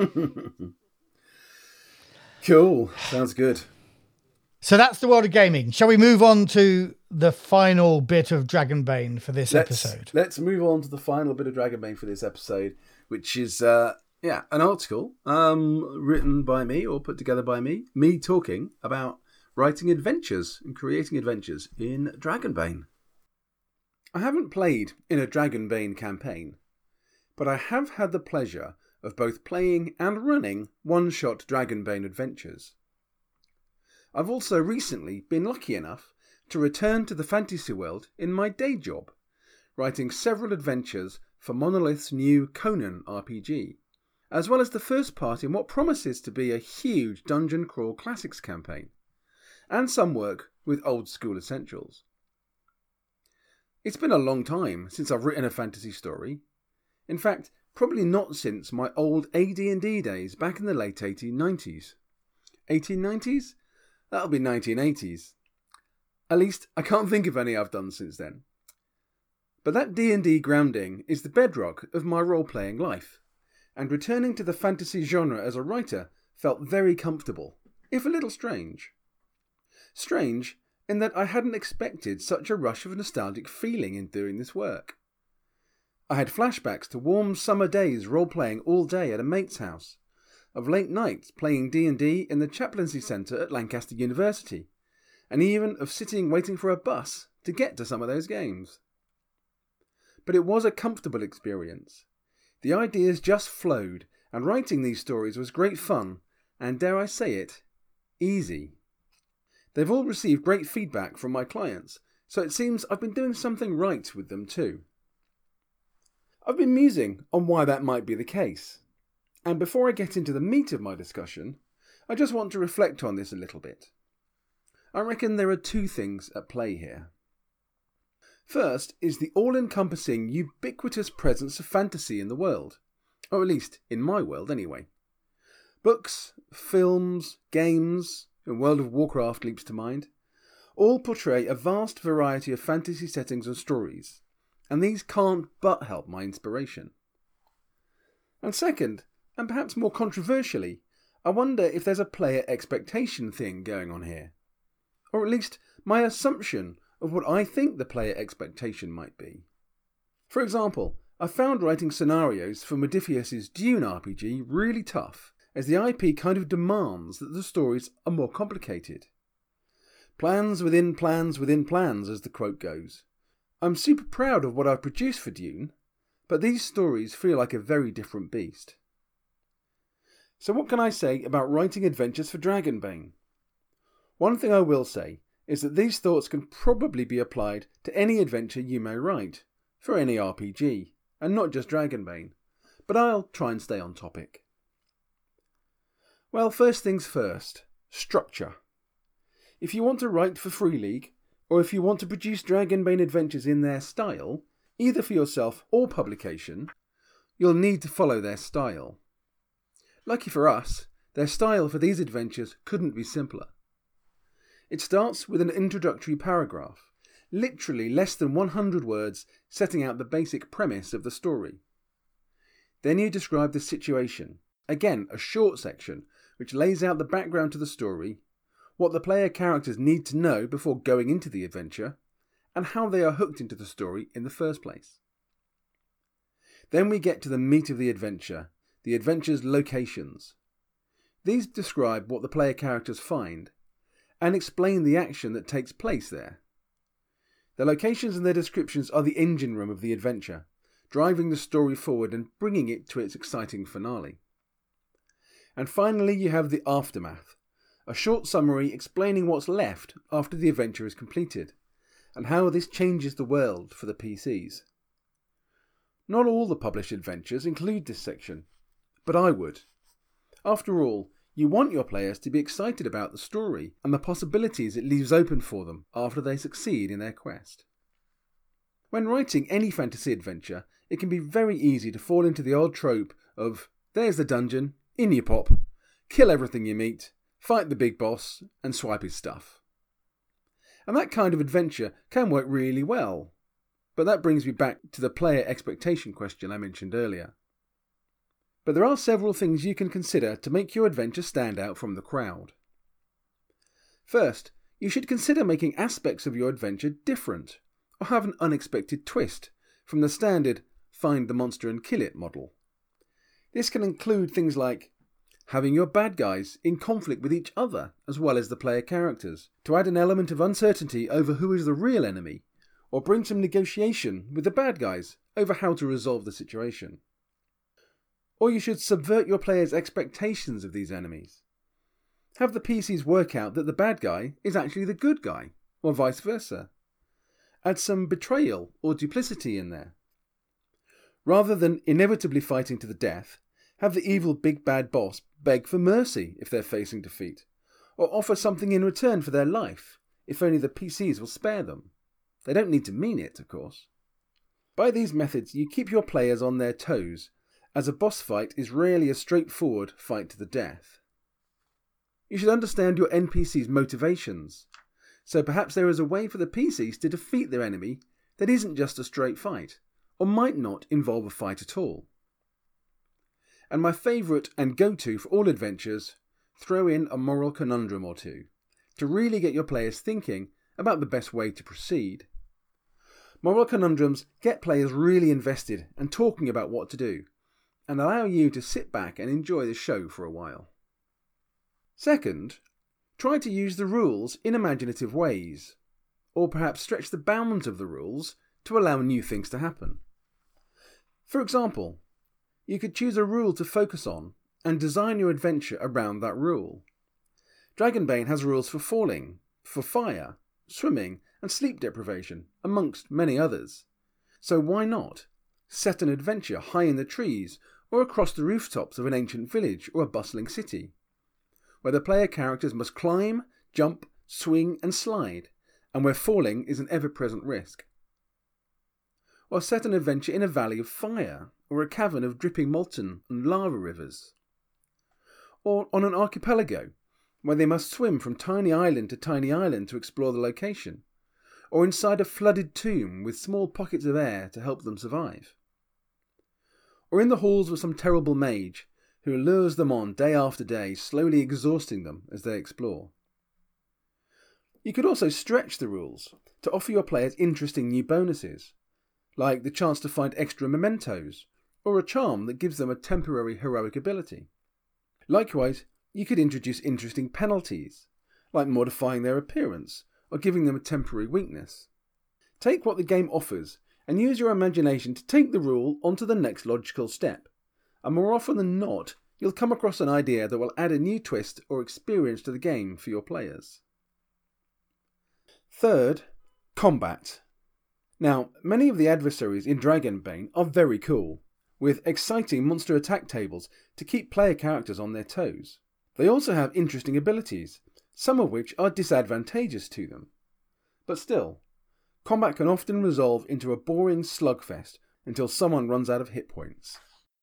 Cool. Sounds good. So that's the world of gaming. Shall we move on to the final bit of Dragonbane for this Let's, episode? let's move on to the final bit of Dragonbane for this episode, which is uh, yeah, an article um, written by me or put together by me. Me talking about writing adventures and creating adventures in Dragonbane. I haven't played in a Dragonbane campaign, but I have had the pleasure of both playing and running one-shot Dragonbane adventures. I've also recently been lucky enough to return to the fantasy world in my day job, writing several adventures for Monolith's new Conan R P G, as well as the first part in what promises to be a huge Dungeon Crawl Classics campaign, and some work with old school essentials. It's been a long time since I've written a fantasy story. In fact, probably not since my old A D and D days back in the late eighteen nineties. eighteen nineties? That'll be nineteen eighties. At least, I can't think of any I've done since then. But that D and D grounding is the bedrock of my role-playing life, and returning to the fantasy genre as a writer felt very comfortable, if a little strange. Strange in that I hadn't expected such a rush of nostalgic feeling in doing this work. I had flashbacks to warm summer days role-playing all day at a mate's house, of late nights playing D and D in the chaplaincy centre at Lancaster University, and even of sitting waiting for a bus to get to some of those games. But it was a comfortable experience. The ideas just flowed, and writing these stories was great fun, and dare I say it, easy. They've all received great feedback from my clients, so it seems I've been doing something right with them too. I've been musing on why that might be the case. And before I get into the meat of my discussion, I just want to reflect on this a little bit. I reckon there are two things at play here. First is the all-encompassing, ubiquitous presence of fantasy in the world, or at least in my world anyway. Books, films, games, and World of Warcraft leaps to mind, all portray a vast variety of fantasy settings and stories, and these can't but help my inspiration. And second, and perhaps more controversially, I wonder if there's a player expectation thing going on here. Or at least my assumption of what I think the player expectation might be. For example, I found writing scenarios for Modiphius's Dune R P G really tough, as the I P kind of demands that the stories are more complicated. Plans within plans within plans, as the quote goes. I'm super proud of what I've produced for Dune, but these stories feel like a very different beast. So what can I say about writing adventures for Dragonbane? One thing I will say is that these thoughts can probably be applied to any adventure you may write, for any R P G, and not just Dragonbane, but I'll try and stay on topic. Well, first things first, structure. If you want to write for Free League, or if you want to produce Dragonbane adventures in their style, either for yourself or publication, you'll need to follow their style. Lucky for us, their style for these adventures couldn't be simpler. It starts with an introductory paragraph, literally less than one hundred words, setting out the basic premise of the story. Then you describe the situation, again a short section which lays out the background to the story, what the player characters need to know before going into the adventure, and how they are hooked into the story in the first place. Then we get to the meat of the adventure, the adventure's locations. These describe what the player characters find, and explain the action that takes place there. The locations and their descriptions are the engine room of the adventure, driving the story forward and bringing it to its exciting finale. And finally you have the aftermath, a short summary explaining what's left after the adventure is completed, and how this changes the world for the P Cs. Not all the published adventures include this section, but I would. After all, you want your players to be excited about the story and the possibilities it leaves open for them after they succeed in their quest. When writing any fantasy adventure, it can be very easy to fall into the old trope of, there's the dungeon, in you pop, kill everything you meet, fight the big boss, and swipe his stuff. And that kind of adventure can work really well, but that brings me back to the player expectation question I mentioned earlier. But there are several things you can consider to make your adventure stand out from the crowd. First, you should consider making aspects of your adventure different, or have an unexpected twist from the standard find the monster and kill it model. This can include things like having your bad guys in conflict with each other as well as the player characters, to add an element of uncertainty over who is the real enemy, or bring some negotiation with the bad guys over how to resolve the situation. Or you should subvert your players' expectations of these enemies. Have the P Cs work out that the bad guy is actually the good guy, or vice versa. Add some betrayal or duplicity in there. Rather than inevitably fighting to the death, have the evil big bad boss beg for mercy if they're facing defeat, or offer something in return for their life, if only the P Cs will spare them. They don't need to mean it, of course. By these methods you keep your players on their toes, as a boss fight is rarely a straightforward fight to the death. You should understand your N P Cs' motivations, so perhaps there is a way for the P Cs to defeat their enemy that isn't just a straight fight, or might not involve a fight at all. And my favourite and go-to for all adventures, throw in a moral conundrum or two, to really get your players thinking about the best way to proceed. Moral conundrums get players really invested and talking about what to do, and allow you to sit back and enjoy the show for a while. Second, try to use the rules in imaginative ways, or perhaps stretch the bounds of the rules to allow new things to happen. For example, you could choose a rule to focus on and design your adventure around that rule. Dragonbane has rules for falling, for fire, swimming, and sleep deprivation, amongst many others. So why not set an adventure high in the trees, or across the rooftops of an ancient village or a bustling city, where the player characters must climb, jump, swing and slide, and where falling is an ever-present risk. Or set an adventure in a valley of fire, or a cavern of dripping molten and lava rivers. Or on an archipelago, where they must swim from tiny island to tiny island to explore the location, or inside a flooded tomb with small pockets of air to help them survive. Or in the halls of some terrible mage who lures them on day after day, slowly exhausting them as they explore. You could also stretch the rules to offer your players interesting new bonuses, like the chance to find extra mementos, or a charm that gives them a temporary heroic ability. Likewise, you could introduce interesting penalties, like modifying their appearance, or giving them a temporary weakness. Take what the game offers, and use your imagination to take the rule onto the next logical step, and more often than not, you'll come across an idea that will add a new twist or experience to the game for your players. Third, combat. Now, many of the adversaries in Dragonbane are very cool, with exciting monster attack tables to keep player characters on their toes. They also have interesting abilities, some of which are disadvantageous to them. But still, combat can often resolve into a boring slugfest until someone runs out of hit points.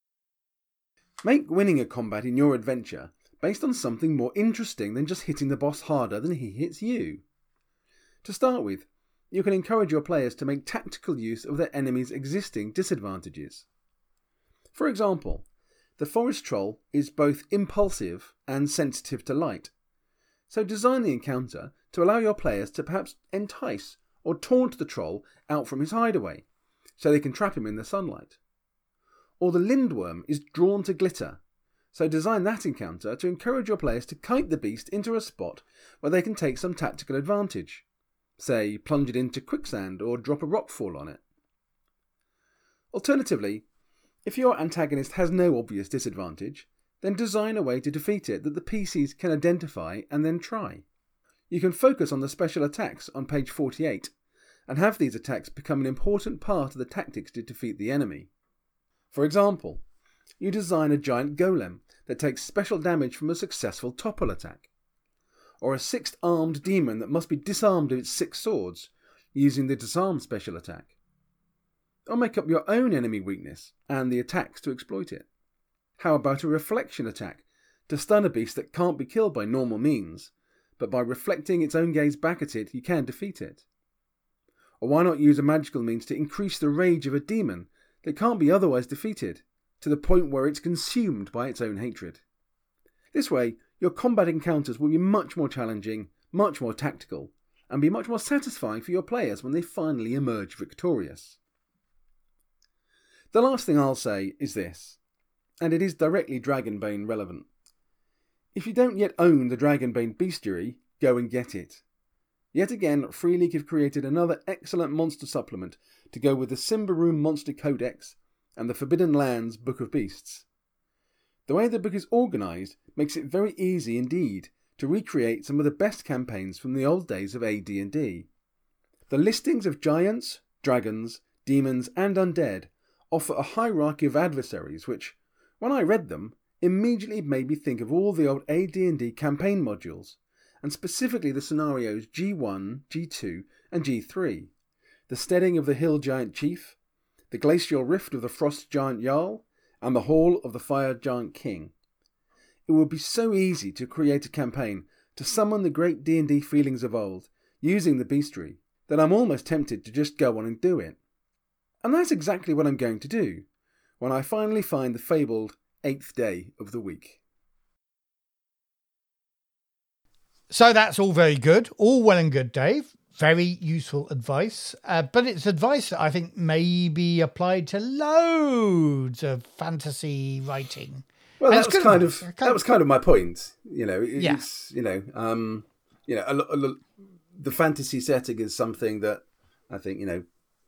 Make winning a combat in your adventure based on something more interesting than just hitting the boss harder than he hits you. To start with, you can encourage your players to make tactical use of their enemy's existing disadvantages. For example, the forest troll is both impulsive and sensitive to light, so design the encounter to allow your players to perhaps entice or taunt the troll out from his hideaway, so they can trap him in the sunlight. Or the lindworm is drawn to glitter, so design that encounter to encourage your players to kite the beast into a spot where they can take some tactical advantage, say plunge it into quicksand or drop a rockfall on it. Alternatively, if your antagonist has no obvious disadvantage, then design a way to defeat it that the P Cs can identify and then try. You can focus on the special attacks on page forty-eight, and have these attacks become an important part of the tactics to defeat the enemy. For example, you design a giant golem that takes special damage from a successful topple attack, or a six-armed demon that must be disarmed of its six swords, using the disarm special attack. Or make up your own enemy weakness and the attacks to exploit it. How about a reflection attack to stun a beast that can't be killed by normal means, but by reflecting its own gaze back at it you can defeat it? Or why not use a magical means to increase the rage of a demon that can't be otherwise defeated, to the point where it's consumed by its own hatred? This way, your combat encounters will be much more challenging, much more tactical, and be much more satisfying for your players when they finally emerge victorious. The last thing I'll say is this, and it is directly Dragonbane relevant. If you don't yet own the Dragonbane Bestiary, go and get it. Yet again, Free League have created another excellent monster supplement to go with the Symbaroum Monster Codex and the Forbidden Lands Book of Beasts. The way the book is organised makes it very easy indeed to recreate some of the best campaigns from the old days of A D and D. The listings of giants, dragons, demons and undead offer a hierarchy of adversaries which, when I read them, immediately made me think of all the old A D and D campaign modules, and specifically the scenarios G one, G two and G three, the steading of the Hill Giant Chief, the Glacial Rift of the Frost Giant Jarl, and the Hall of the Fire Giant King. It would be so easy to create a campaign to summon the great D and D feelings of old, using the bestiary, that I'm almost tempted to just go on and do it. And that's exactly what I'm going to do, when I finally find the fabled eighth day of the week. So that's all very good, all well and good, Dave. Very useful advice, uh, but it's advice that I think may be applied to loads of fantasy writing. Well, that was kind of, of that was kind of my point. You know, it, yeah. it's you know, um, you know, a, a, the fantasy setting is something that I think you know.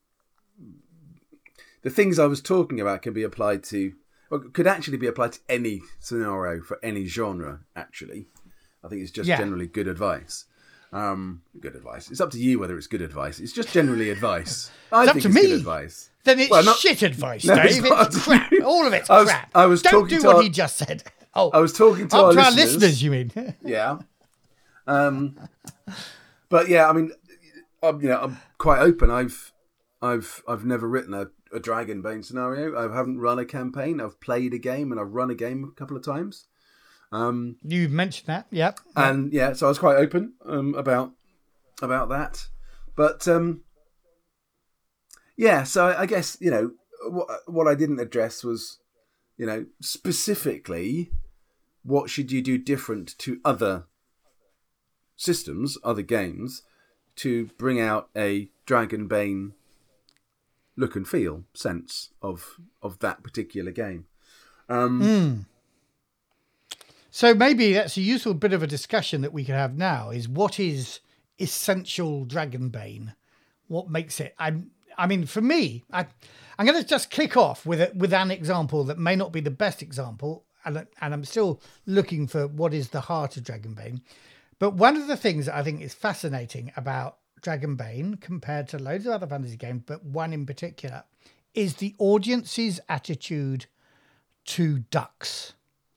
The things I was talking about can be applied to, or could actually be applied to any scenario for any genre. Actually, I think it's just yeah. generally good advice. Um, good advice. It's up to you whether it's good advice. It's just generally advice. I It's think up to it's me. good advice. Then it's Well, not- shit advice, No, Dave. it's It's, not. crap. All of it's I was- crap. I was Don't talking do to what our- he just said. Oh, I was talking to up our to our listeners. listeners, you mean? Yeah. Um, but yeah, I mean, I'm, you know, I'm quite open. I've, I've, I've never written a, a Dragonbane scenario. I haven't run a campaign. I've played a game and I've run a game a couple of times. Um, You mentioned that, yep. and yeah, so I was quite open um, about about that. But um, yeah, so I guess you know what what I didn't address was you know specifically what should you do different to other systems, other games, to bring out a Dragonbane look and feel sense of of that particular game. Um, Mm. So maybe that's a useful bit of a discussion that we could have now is what is essential Dragonbane? What makes it? I'm, I mean, for me, I, I'm going to just kick off with a, with an example that may not be the best example, and, and I'm still looking for what is the heart of Dragonbane. But one of the things that I think is fascinating about Dragonbane compared to loads of other fantasy games, but one in particular, is the audience's attitude to ducks.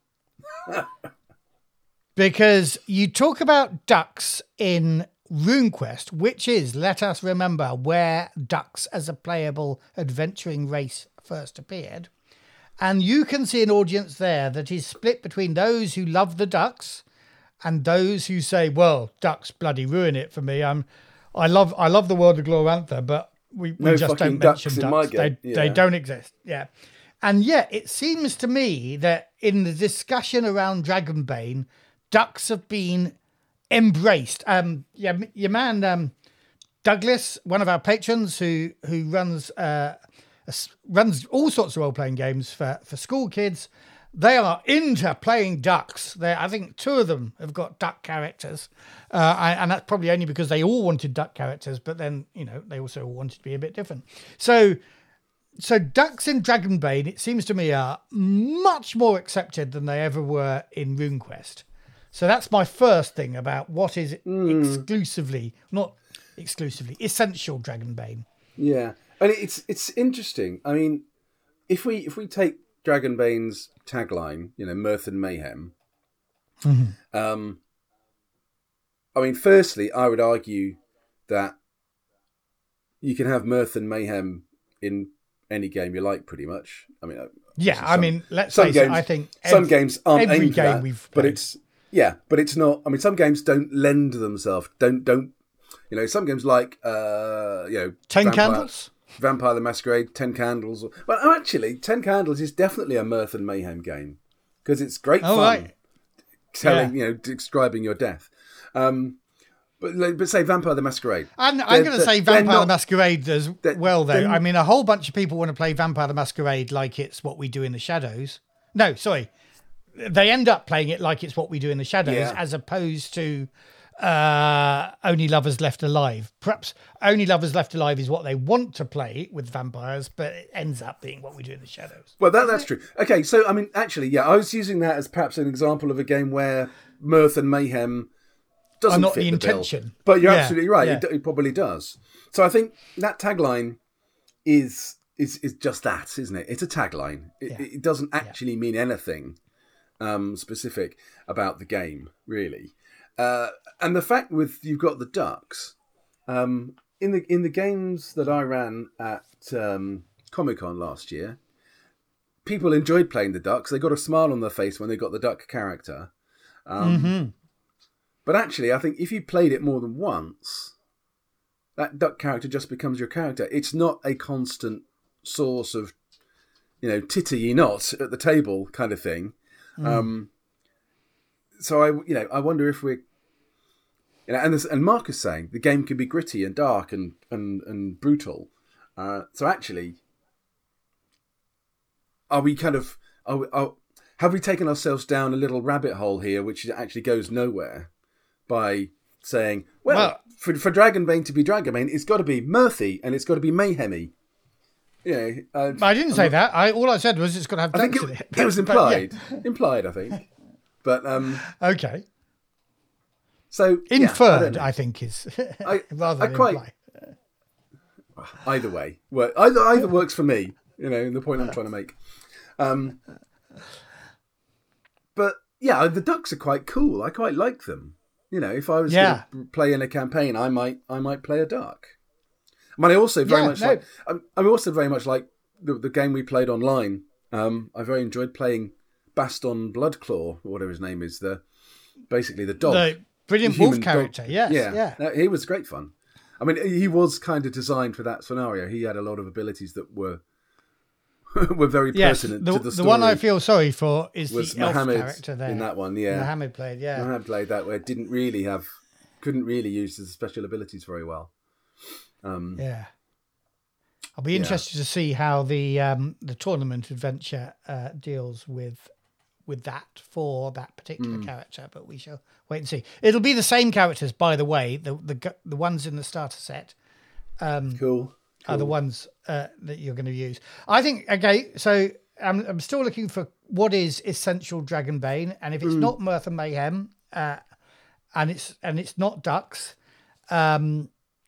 Because you talk about ducks in RuneQuest, which is, let us remember, where ducks as a playable adventuring race first appeared. And you can see an audience there that is split between those who love the ducks and those who say, well, ducks bloody ruin it for me. I'm, I love I love the world of Glorantha, but we, we No just fucking don't ducks mention in my ducks. game. They, Yeah. they don't exist. Yeah. And yet, it seems to me that in the discussion around Dragonbane, ducks have been embraced. Um, yeah, your man um, Douglas, one of our patrons, who who runs uh, runs all sorts of role playing games for for school kids. They are into playing ducks. They, I think, two of them have got duck characters, uh, and that's probably only because they all wanted duck characters. But then, you know, they also wanted to be a bit different. So. So ducks in Dragonbane, it seems to me, are much more accepted than they ever were in RuneQuest. So that's my first thing about what is Mm. exclusively, not exclusively, essential Dragonbane. Yeah, and it's it's interesting. I mean, if we if we take Dragonbane's tagline, you know, mirth and mayhem. Mm-hmm. Um, I mean, firstly, I would argue that you can have mirth and mayhem in any game you like, pretty much. I mean, Yeah, some, I mean, let's some face games, it, I think some ev- games aren't every aimed for game that, we've but played. it's yeah, but it's not. I mean, some games don't lend themselves. Don't don't you know? Some games like uh, you know, Ten Vampire, Candles? Vampire the Masquerade, Ten Candles. Well, actually, Ten Candles is definitely a mirth and mayhem game because it's great Oh, fun right. telling Yeah. you know describing your death. Um, but like, but say Vampire the Masquerade. And I'm They're- going to say they're Vampire the not- Masquerade as they're- well, though. they're- I mean, a whole bunch of people want to play Vampire the Masquerade like it's What We Do in the Shadows. No, sorry. They end up playing it like it's What We Do in the Shadows, Yeah. as opposed to uh, Only Lovers Left Alive. Perhaps Only Lovers Left Alive is what they want to play with vampires, but it ends up being What We Do in the Shadows. Well, that, that's true. Okay, so I mean, actually, yeah, I was using that as perhaps an example of a game where mirth and mayhem doesn't Are not fit the the bill. intention. But you're Yeah, absolutely right. yeah. It, it probably does. So I think that tagline is is is just that, isn't it? It's a tagline. It, Yeah. it doesn't actually mean anything um, specific about the game, really. Uh, and the fact with you've got the ducks um, in the in the games that I ran at um, Comic-Con last year, people enjoyed playing the ducks. They got a smile on their face when they got the duck character. Um, Mm-hmm. But actually, I think if you played it more than once, that duck character just becomes your character. It's not a constant source of, you know, titter ye not at the table kind of thing. Mm. Um, so I, you know, I wonder if we're, you know, and this, and Mark is saying the game can be gritty and dark and and and brutal. Uh, so actually, are we kind of are, we, are have we taken ourselves down a little rabbit hole here, which actually goes nowhere? By saying, well, Well- for, for Dragonbane to be Dragonbane, it's got to be mirthy and it's got to be mayhemy. Yeah, uh, But I didn't say that. I All I said was it's got to have I think ducks it, in it. it was But- but yeah. implied. Implied, I think. But um, Okay. So inferred, yeah, I, I think, is I, rather I than quite, imply. Either way, work, either either works for me. You know, the point I'm trying to make. Um, but yeah, the ducks are quite cool. I quite like them. You know, if I was Yeah. going to play in a campaign, I might I might play a duck. I mean, I also very Yeah, much no. like. I'm, I'm also very much like the, the game we played online. Um, I very enjoyed playing Baston Bloodclaw, or whatever his name is. The basically the dog, The brilliant the wolf human character. dog. Yes, yeah, yeah. No, he was great fun. I mean, he was kind of designed for that scenario. He had a lot of abilities that were were very Yes, pertinent the, to the the story. one I feel sorry for is was the elf Mohammed character there. in that one, yeah. Mohammed played, yeah. Mohammed played that where it didn't really have, couldn't really use the special abilities very well. Um, yeah. I'll be interested yeah. to see how the um, the tournament adventure uh, deals with with that for that particular mm. character, but we shall wait and see. It'll be the same characters, by the way, the the the ones in the starter set. Um, cool. cool. Are the ones uh, that you're going to use. I think, okay, so I'm, I'm still looking for what is essential Dragonbane, and if it's mm. not Mirth and Mayhem, uh, and it's and it's not ducks, um,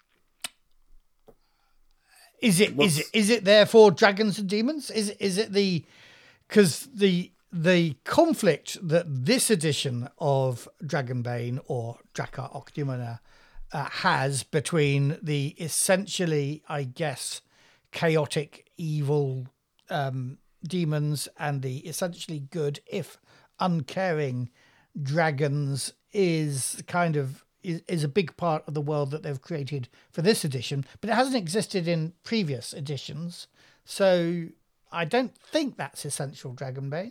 is it What's... is it is it therefore dragons and demons? Is is it the because the the conflict that this edition of Dragonbane or Drakkar Octumena uh, has between the essentially, I guess, chaotic evil um, demons and the essentially good, if uncaring, dragons is kind of is, is a big part of the world that they've created for this edition, but it hasn't existed in previous editions. So I don't think that's essential Dragonbane.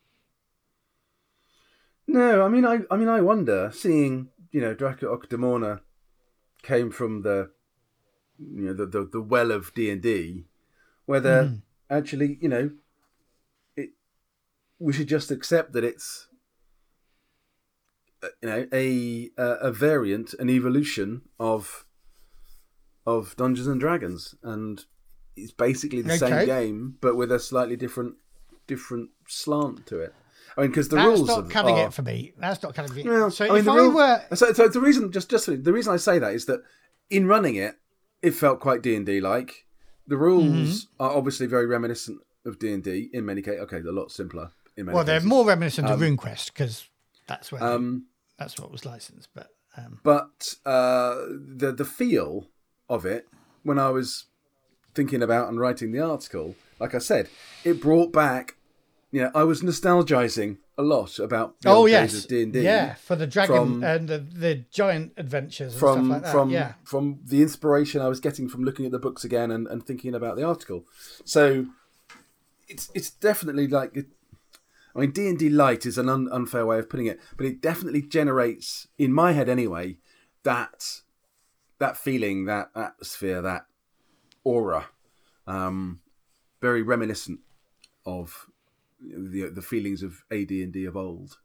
No, I mean, I, I mean, I wonder, seeing, you know, Drakkar Octumena came from the, you know, the the, the well of D and D, whether mm. actually, you know, it we should just accept that it's, you know, a a variant, an evolution of of Dungeons and Dragons, and it's basically the okay. same game, but with a slightly different different slant to it. I mean, because the That's rules not are, cutting are, it for me. That's not cutting it. Well, so I mean, if the I real, were, so, so the reason, just just the reason I say that is that in running it, it felt quite D and D like. The rules mm-hmm. are obviously very reminiscent of D and D in many cases. Okay, they're a lot simpler in many well, cases. they're more reminiscent um, of RuneQuest because that's where um, they, that's what was licensed. But um, but uh, the the feel of it when I was thinking about and writing the article, like I said, it brought back. You know, I was nostalgizing a lot about the oh old yes, days of D and D. Yeah, for the dragon from, and the, the giant adventures and from, stuff like that. From, yeah. from the inspiration I was getting from looking at the books again and, and thinking about the article. So it's it's definitely like, it, I mean, D and D Light is an un, unfair way of putting it, but it definitely generates, in my head anyway, that that feeling, that atmosphere, that aura, um, very reminiscent of the the feelings of A D and D of old.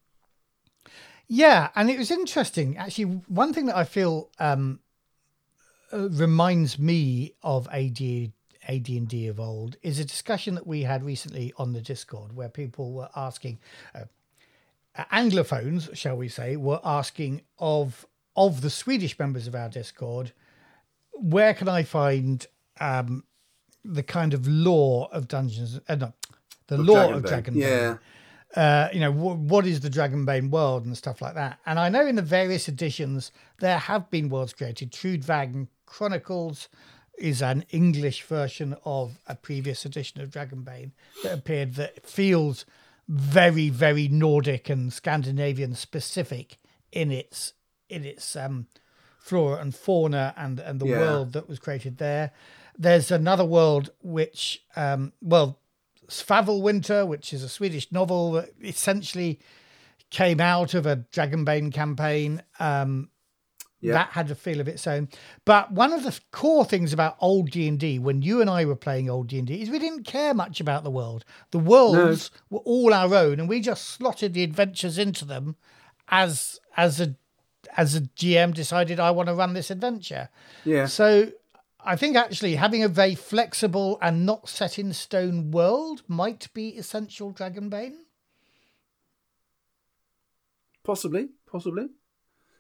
Yeah, and it was interesting. Actually, one thing that I feel um, uh, reminds me of A D and D of old is a discussion that we had recently on the Discord where people were asking, uh, Anglophones, shall we say, were asking of of the Swedish members of our Discord, where can I find um, the kind of lore of Dungeons... Uh, no, The of lore Dragonbane. of Dragonbane. Yeah. Uh, you know, w- what is the Dragonbane world and stuff like that. And I know in the various editions, there have been worlds created. Trudvang Chronicles is an English version of a previous edition of Dragonbane that appeared that feels very, very Nordic and Scandinavian specific in its in its um, flora and fauna and, and the yeah. world that was created there. There's another world which, um, well, Svavelwinter, which is a Swedish novel that essentially came out of a Dragonbane campaign. Um, yeah. That had a feel of its own. But one of the core things about old D and D, when you and I were playing old D and D, is we didn't care much about the world. The worlds no. were all our own, and we just slotted the adventures into them as as a as a G M decided I want to run this adventure. Yeah. So I think actually having a very flexible and not set in stone world might be essential Dragonbane. Possibly, possibly.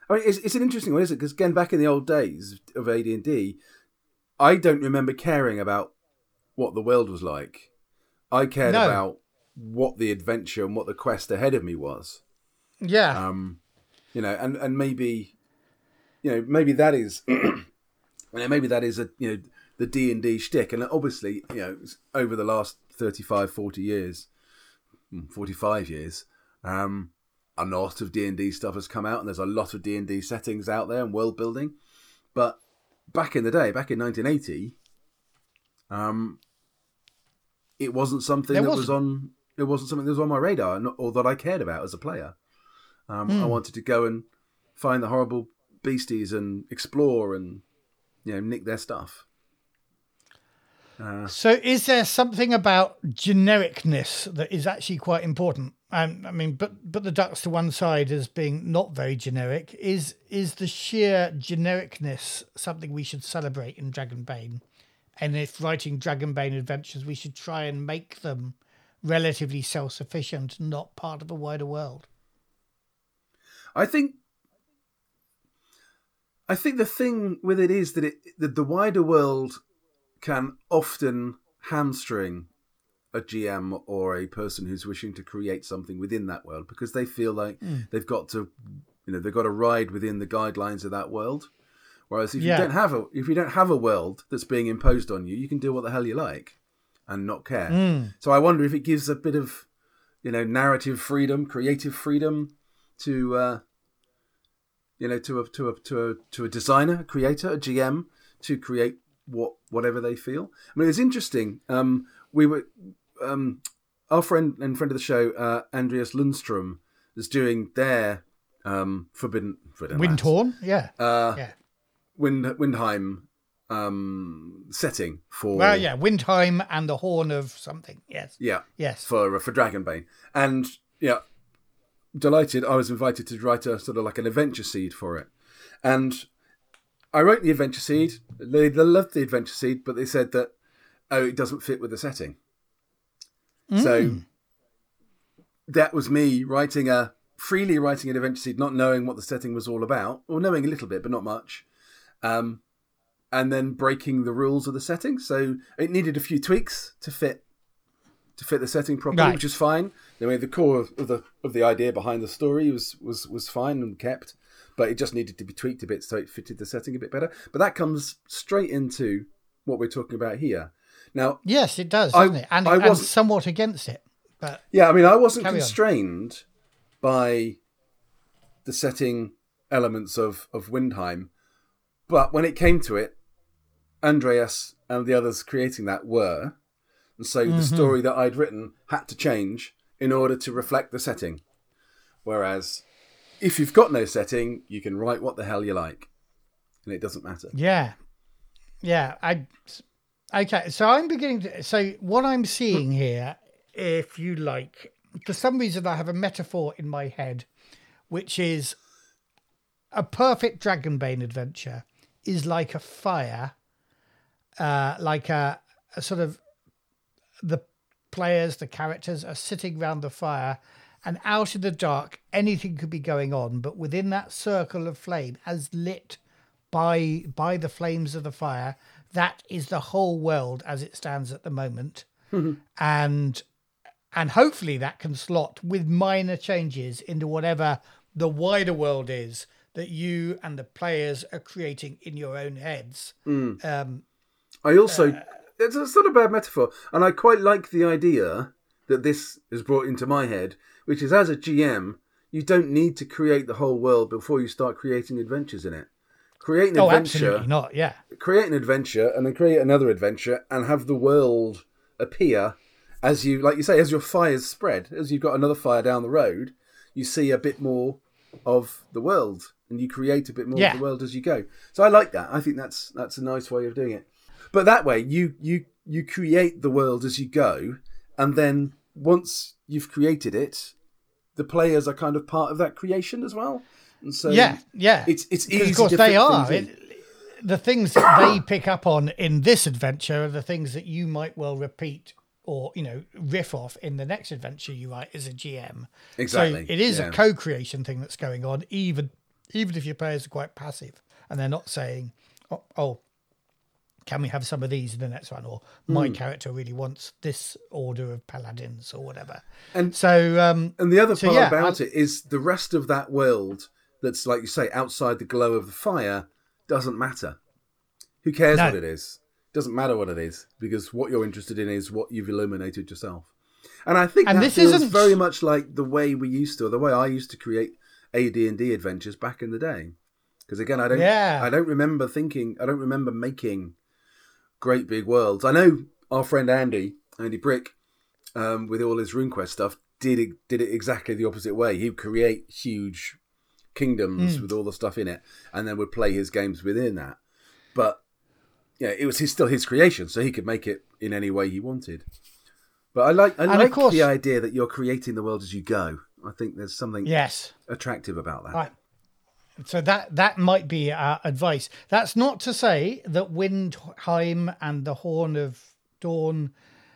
I mean, it's, it's an interesting one, isn't it? Because again, back in the old days of A D and D, I don't remember caring about what the world was like. I cared No. about what the adventure and what the quest ahead of me was. Yeah. Um, you know, and, and maybe, you know, maybe that is, you know, maybe that is a, you know, the D and D shtick. And obviously, you know, over the last thirty-five, forty years, forty-five years, um, a lot of D and D stuff has come out, and there's a lot of D and D settings out there and world building. But back in the day, back in nineteen eighty, um, it wasn't something There that wasn't. was on. It wasn't something that was on my radar, or that I cared about as a player. Um, Mm. I wanted to go and find the horrible beasties and explore and, you know, nick their stuff. Uh, So is there something about genericness that is actually quite important? Um, I mean, but but the ducks to one side as being not very generic. Is is the sheer genericness something we should celebrate in Dragonbane? And if writing Dragonbane adventures, we should try and make them relatively self-sufficient, not part of a wider world. I think. I think the thing with it is that it that the wider world can often hamstring a G M or a person who's wishing to create something within that world, because they feel like Mm. they've got to, you know, they've got to ride within the guidelines of that world. Whereas if Yeah. you don't have a if you don't have a world that's being imposed on you, you can do what the hell you like and not care. Mm. So I wonder if it gives a bit of, you know, narrative freedom, creative freedom to, uh, you know, to a to a to a to a designer, a creator, a G M to create what whatever they feel. I mean, it's interesting. Um, we were um, our friend and friend of the show, uh, Andreas Lundstrom, is doing their um, Forbidden Forbidden Lands, Windhorn, yeah, uh, yeah. Wind Windheim um, setting for Well, yeah, Windheim and the Horn of something. Yes, yeah yes. for for Dragonbane, and yeah, delighted. I was invited to write a sort of like an adventure seed for it, and I wrote the adventure seed. They, they loved the adventure seed, but they said that, oh, it doesn't fit with the setting. Mm. So that was me writing a freely writing an adventure seed, not knowing what the setting was all about, or knowing a little bit, but not much. Um, and then breaking the rules of the setting. So it needed a few tweaks to fit to fit the setting properly, Right. which is fine. I mean, the core of the of the idea behind the story was was was fine and kept, but it just needed to be tweaked a bit so it fitted the setting a bit better. But that comes straight into what we're talking about here. Now, Yes, it does, I- doesn't it? And, I and wasn't- somewhat against it. But yeah, I mean, I wasn't Carry on. constrained by the setting elements of, of Windheim, but when it came to it, Andreas and the others creating that were, and so Mm-hmm. the story that I'd written had to change in order to reflect the setting. Whereas, if you've got no setting, you can write what the hell you like, and it doesn't matter. yeah, yeah. I okay. So I'm beginning to. So what I'm seeing here, if you like, for some reason I have a metaphor in my head, which is a perfect Dragonbane adventure is like a fire, uh, like a, a sort of the players, the characters are sitting around the fire, and out in the dark, anything could be going on, but within that circle of flame, as lit by by the flames of the fire, that is the whole world as it stands at the moment, and and hopefully that can slot with minor changes into whatever the wider world is that you and the players are creating in your own heads. Um, I also, it's, it's not a bad metaphor, and I quite like the idea that this is brought into my head, which is as a G M, you don't need to create the whole world before you start creating adventures in it. Create an oh, adventure, absolutely not. Yeah. create an adventure, and then create another adventure, and have the world appear as you, like you say, as your fires spread. As you've got another fire down the road, you see a bit more of the world, and you create a bit more Yeah. of the world as you go. So I like that. I think that's that's a nice way of doing it. But that way, you you you create the world as you go, and then once you've created it, the players are kind of part of that creation as well. And so Yeah, yeah. it's it's Because easy. of course to they fit are. things in. It, the things that they pick up on in this adventure are the things that you might well repeat or, you know, riff off in the next adventure you write as a G M. Exactly, So it is yeah. a co-creation thing that's going on, even even if your players are quite passive and they're not saying, oh, oh can we have some of these in the next one? Or my mm. character really wants this order of paladins or whatever. And so, um, and the other so part yeah, about I, it is the rest of that world that's, like you say, outside the glow of the fire doesn't matter. Who cares no. what it is? Doesn't matter what it is, because what you're interested in is what you've illuminated yourself. And I think and that this feels isn't... very much like the way we used to, or the way I used to create A D and D adventures back in the day. Because again, I don't, yeah. I don't remember thinking, I don't remember making great big worlds. I know our friend Andy, Andy Brick, um, with all his RuneQuest stuff, did it, did it exactly the opposite way. He'd create huge kingdoms mm. with all the stuff in it, and then would play his games within that. But yeah, it was his, still his creation, so he could make it in any way he wanted. But I like I and like course, the idea that you're creating the world as you go. I think there's something yes. attractive about that. Right. So that that might be our advice. That's not to say that Windheim and the Horn of Dawn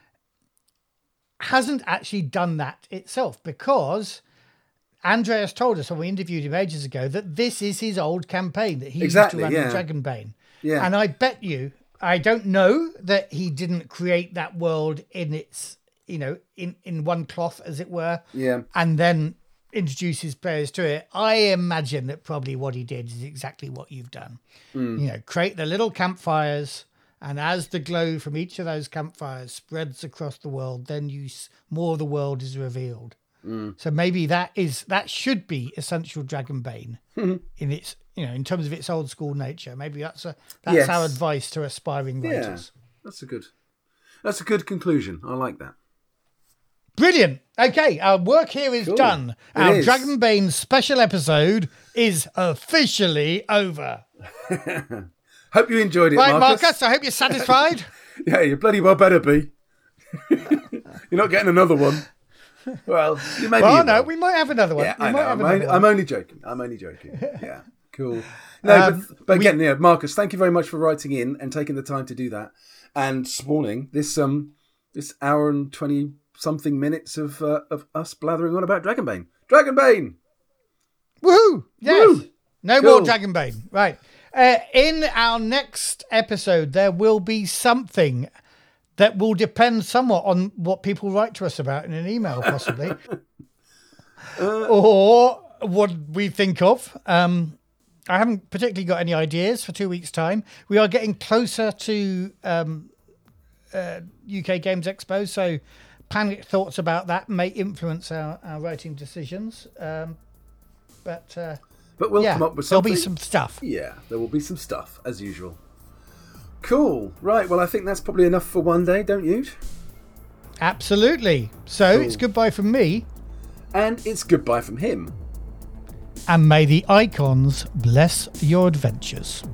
hasn't actually done that itself, because Andreas told us when we interviewed him ages ago that this is his old campaign that he exactly, used to run yeah. in Dragonbane. Yeah. And I bet you, I don't know that he didn't create that world in its, you know, in, in one cloth, as it were. Yeah. And then introduce his players to it. I imagine that probably what he did is exactly what you've done. Mm. You know, create the little campfires, and as the glow from each of those campfires spreads across the world, then you more of the world is revealed. Mm. So maybe that is that should be essential Dragonbane in its, you know, in terms of its old school nature. Maybe that's a that's yes. our advice to aspiring writers. Yeah, that's a good that's a good conclusion. I like that. Brilliant. Okay, our work here is cool. done. It our is. Dragonbane special episode is officially over. Hope you enjoyed it, right, Marcus. Marcus, I hope you're satisfied. Yeah, you bloody well better be. You're not getting another one. Well, you maybe well, you no, will. we might have another one. Yeah, we I might know. have I'm, another only, one. I'm only joking. I'm only joking. Yeah, cool. No, um, but, but we, again, yeah, Marcus, thank you very much for writing in and taking the time to do that and spawning this um this hour and twenty something minutes of uh, of us blathering on about Dragonbane. Dragonbane! Woohoo! Yes! Woo! No Cool. more Dragonbane. Right. Uh, in our next episode, there will be something that will depend somewhat on what people write to us about in an email, possibly. uh, or what we think of. Um, I haven't particularly got any ideas for two weeks' time. We are getting closer to um, uh, U K Games Expo, so panic thoughts about that may influence our, our writing decisions. Um, but uh, but we'll yeah, come up with something. There'll be some stuff. Yeah, there will be some stuff, as usual. Cool. Right, well, I think that's probably enough for one day, don't you? Absolutely. So Cool. It's goodbye from me. And it's goodbye from him. And may the icons bless your adventures.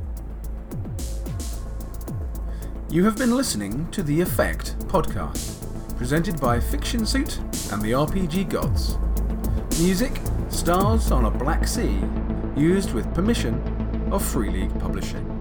You have been listening to The Effect podcast, presented by Fiction Suit and the R P G Gods. Music, Stars on a Black Sea, used with permission of Free League Publishing.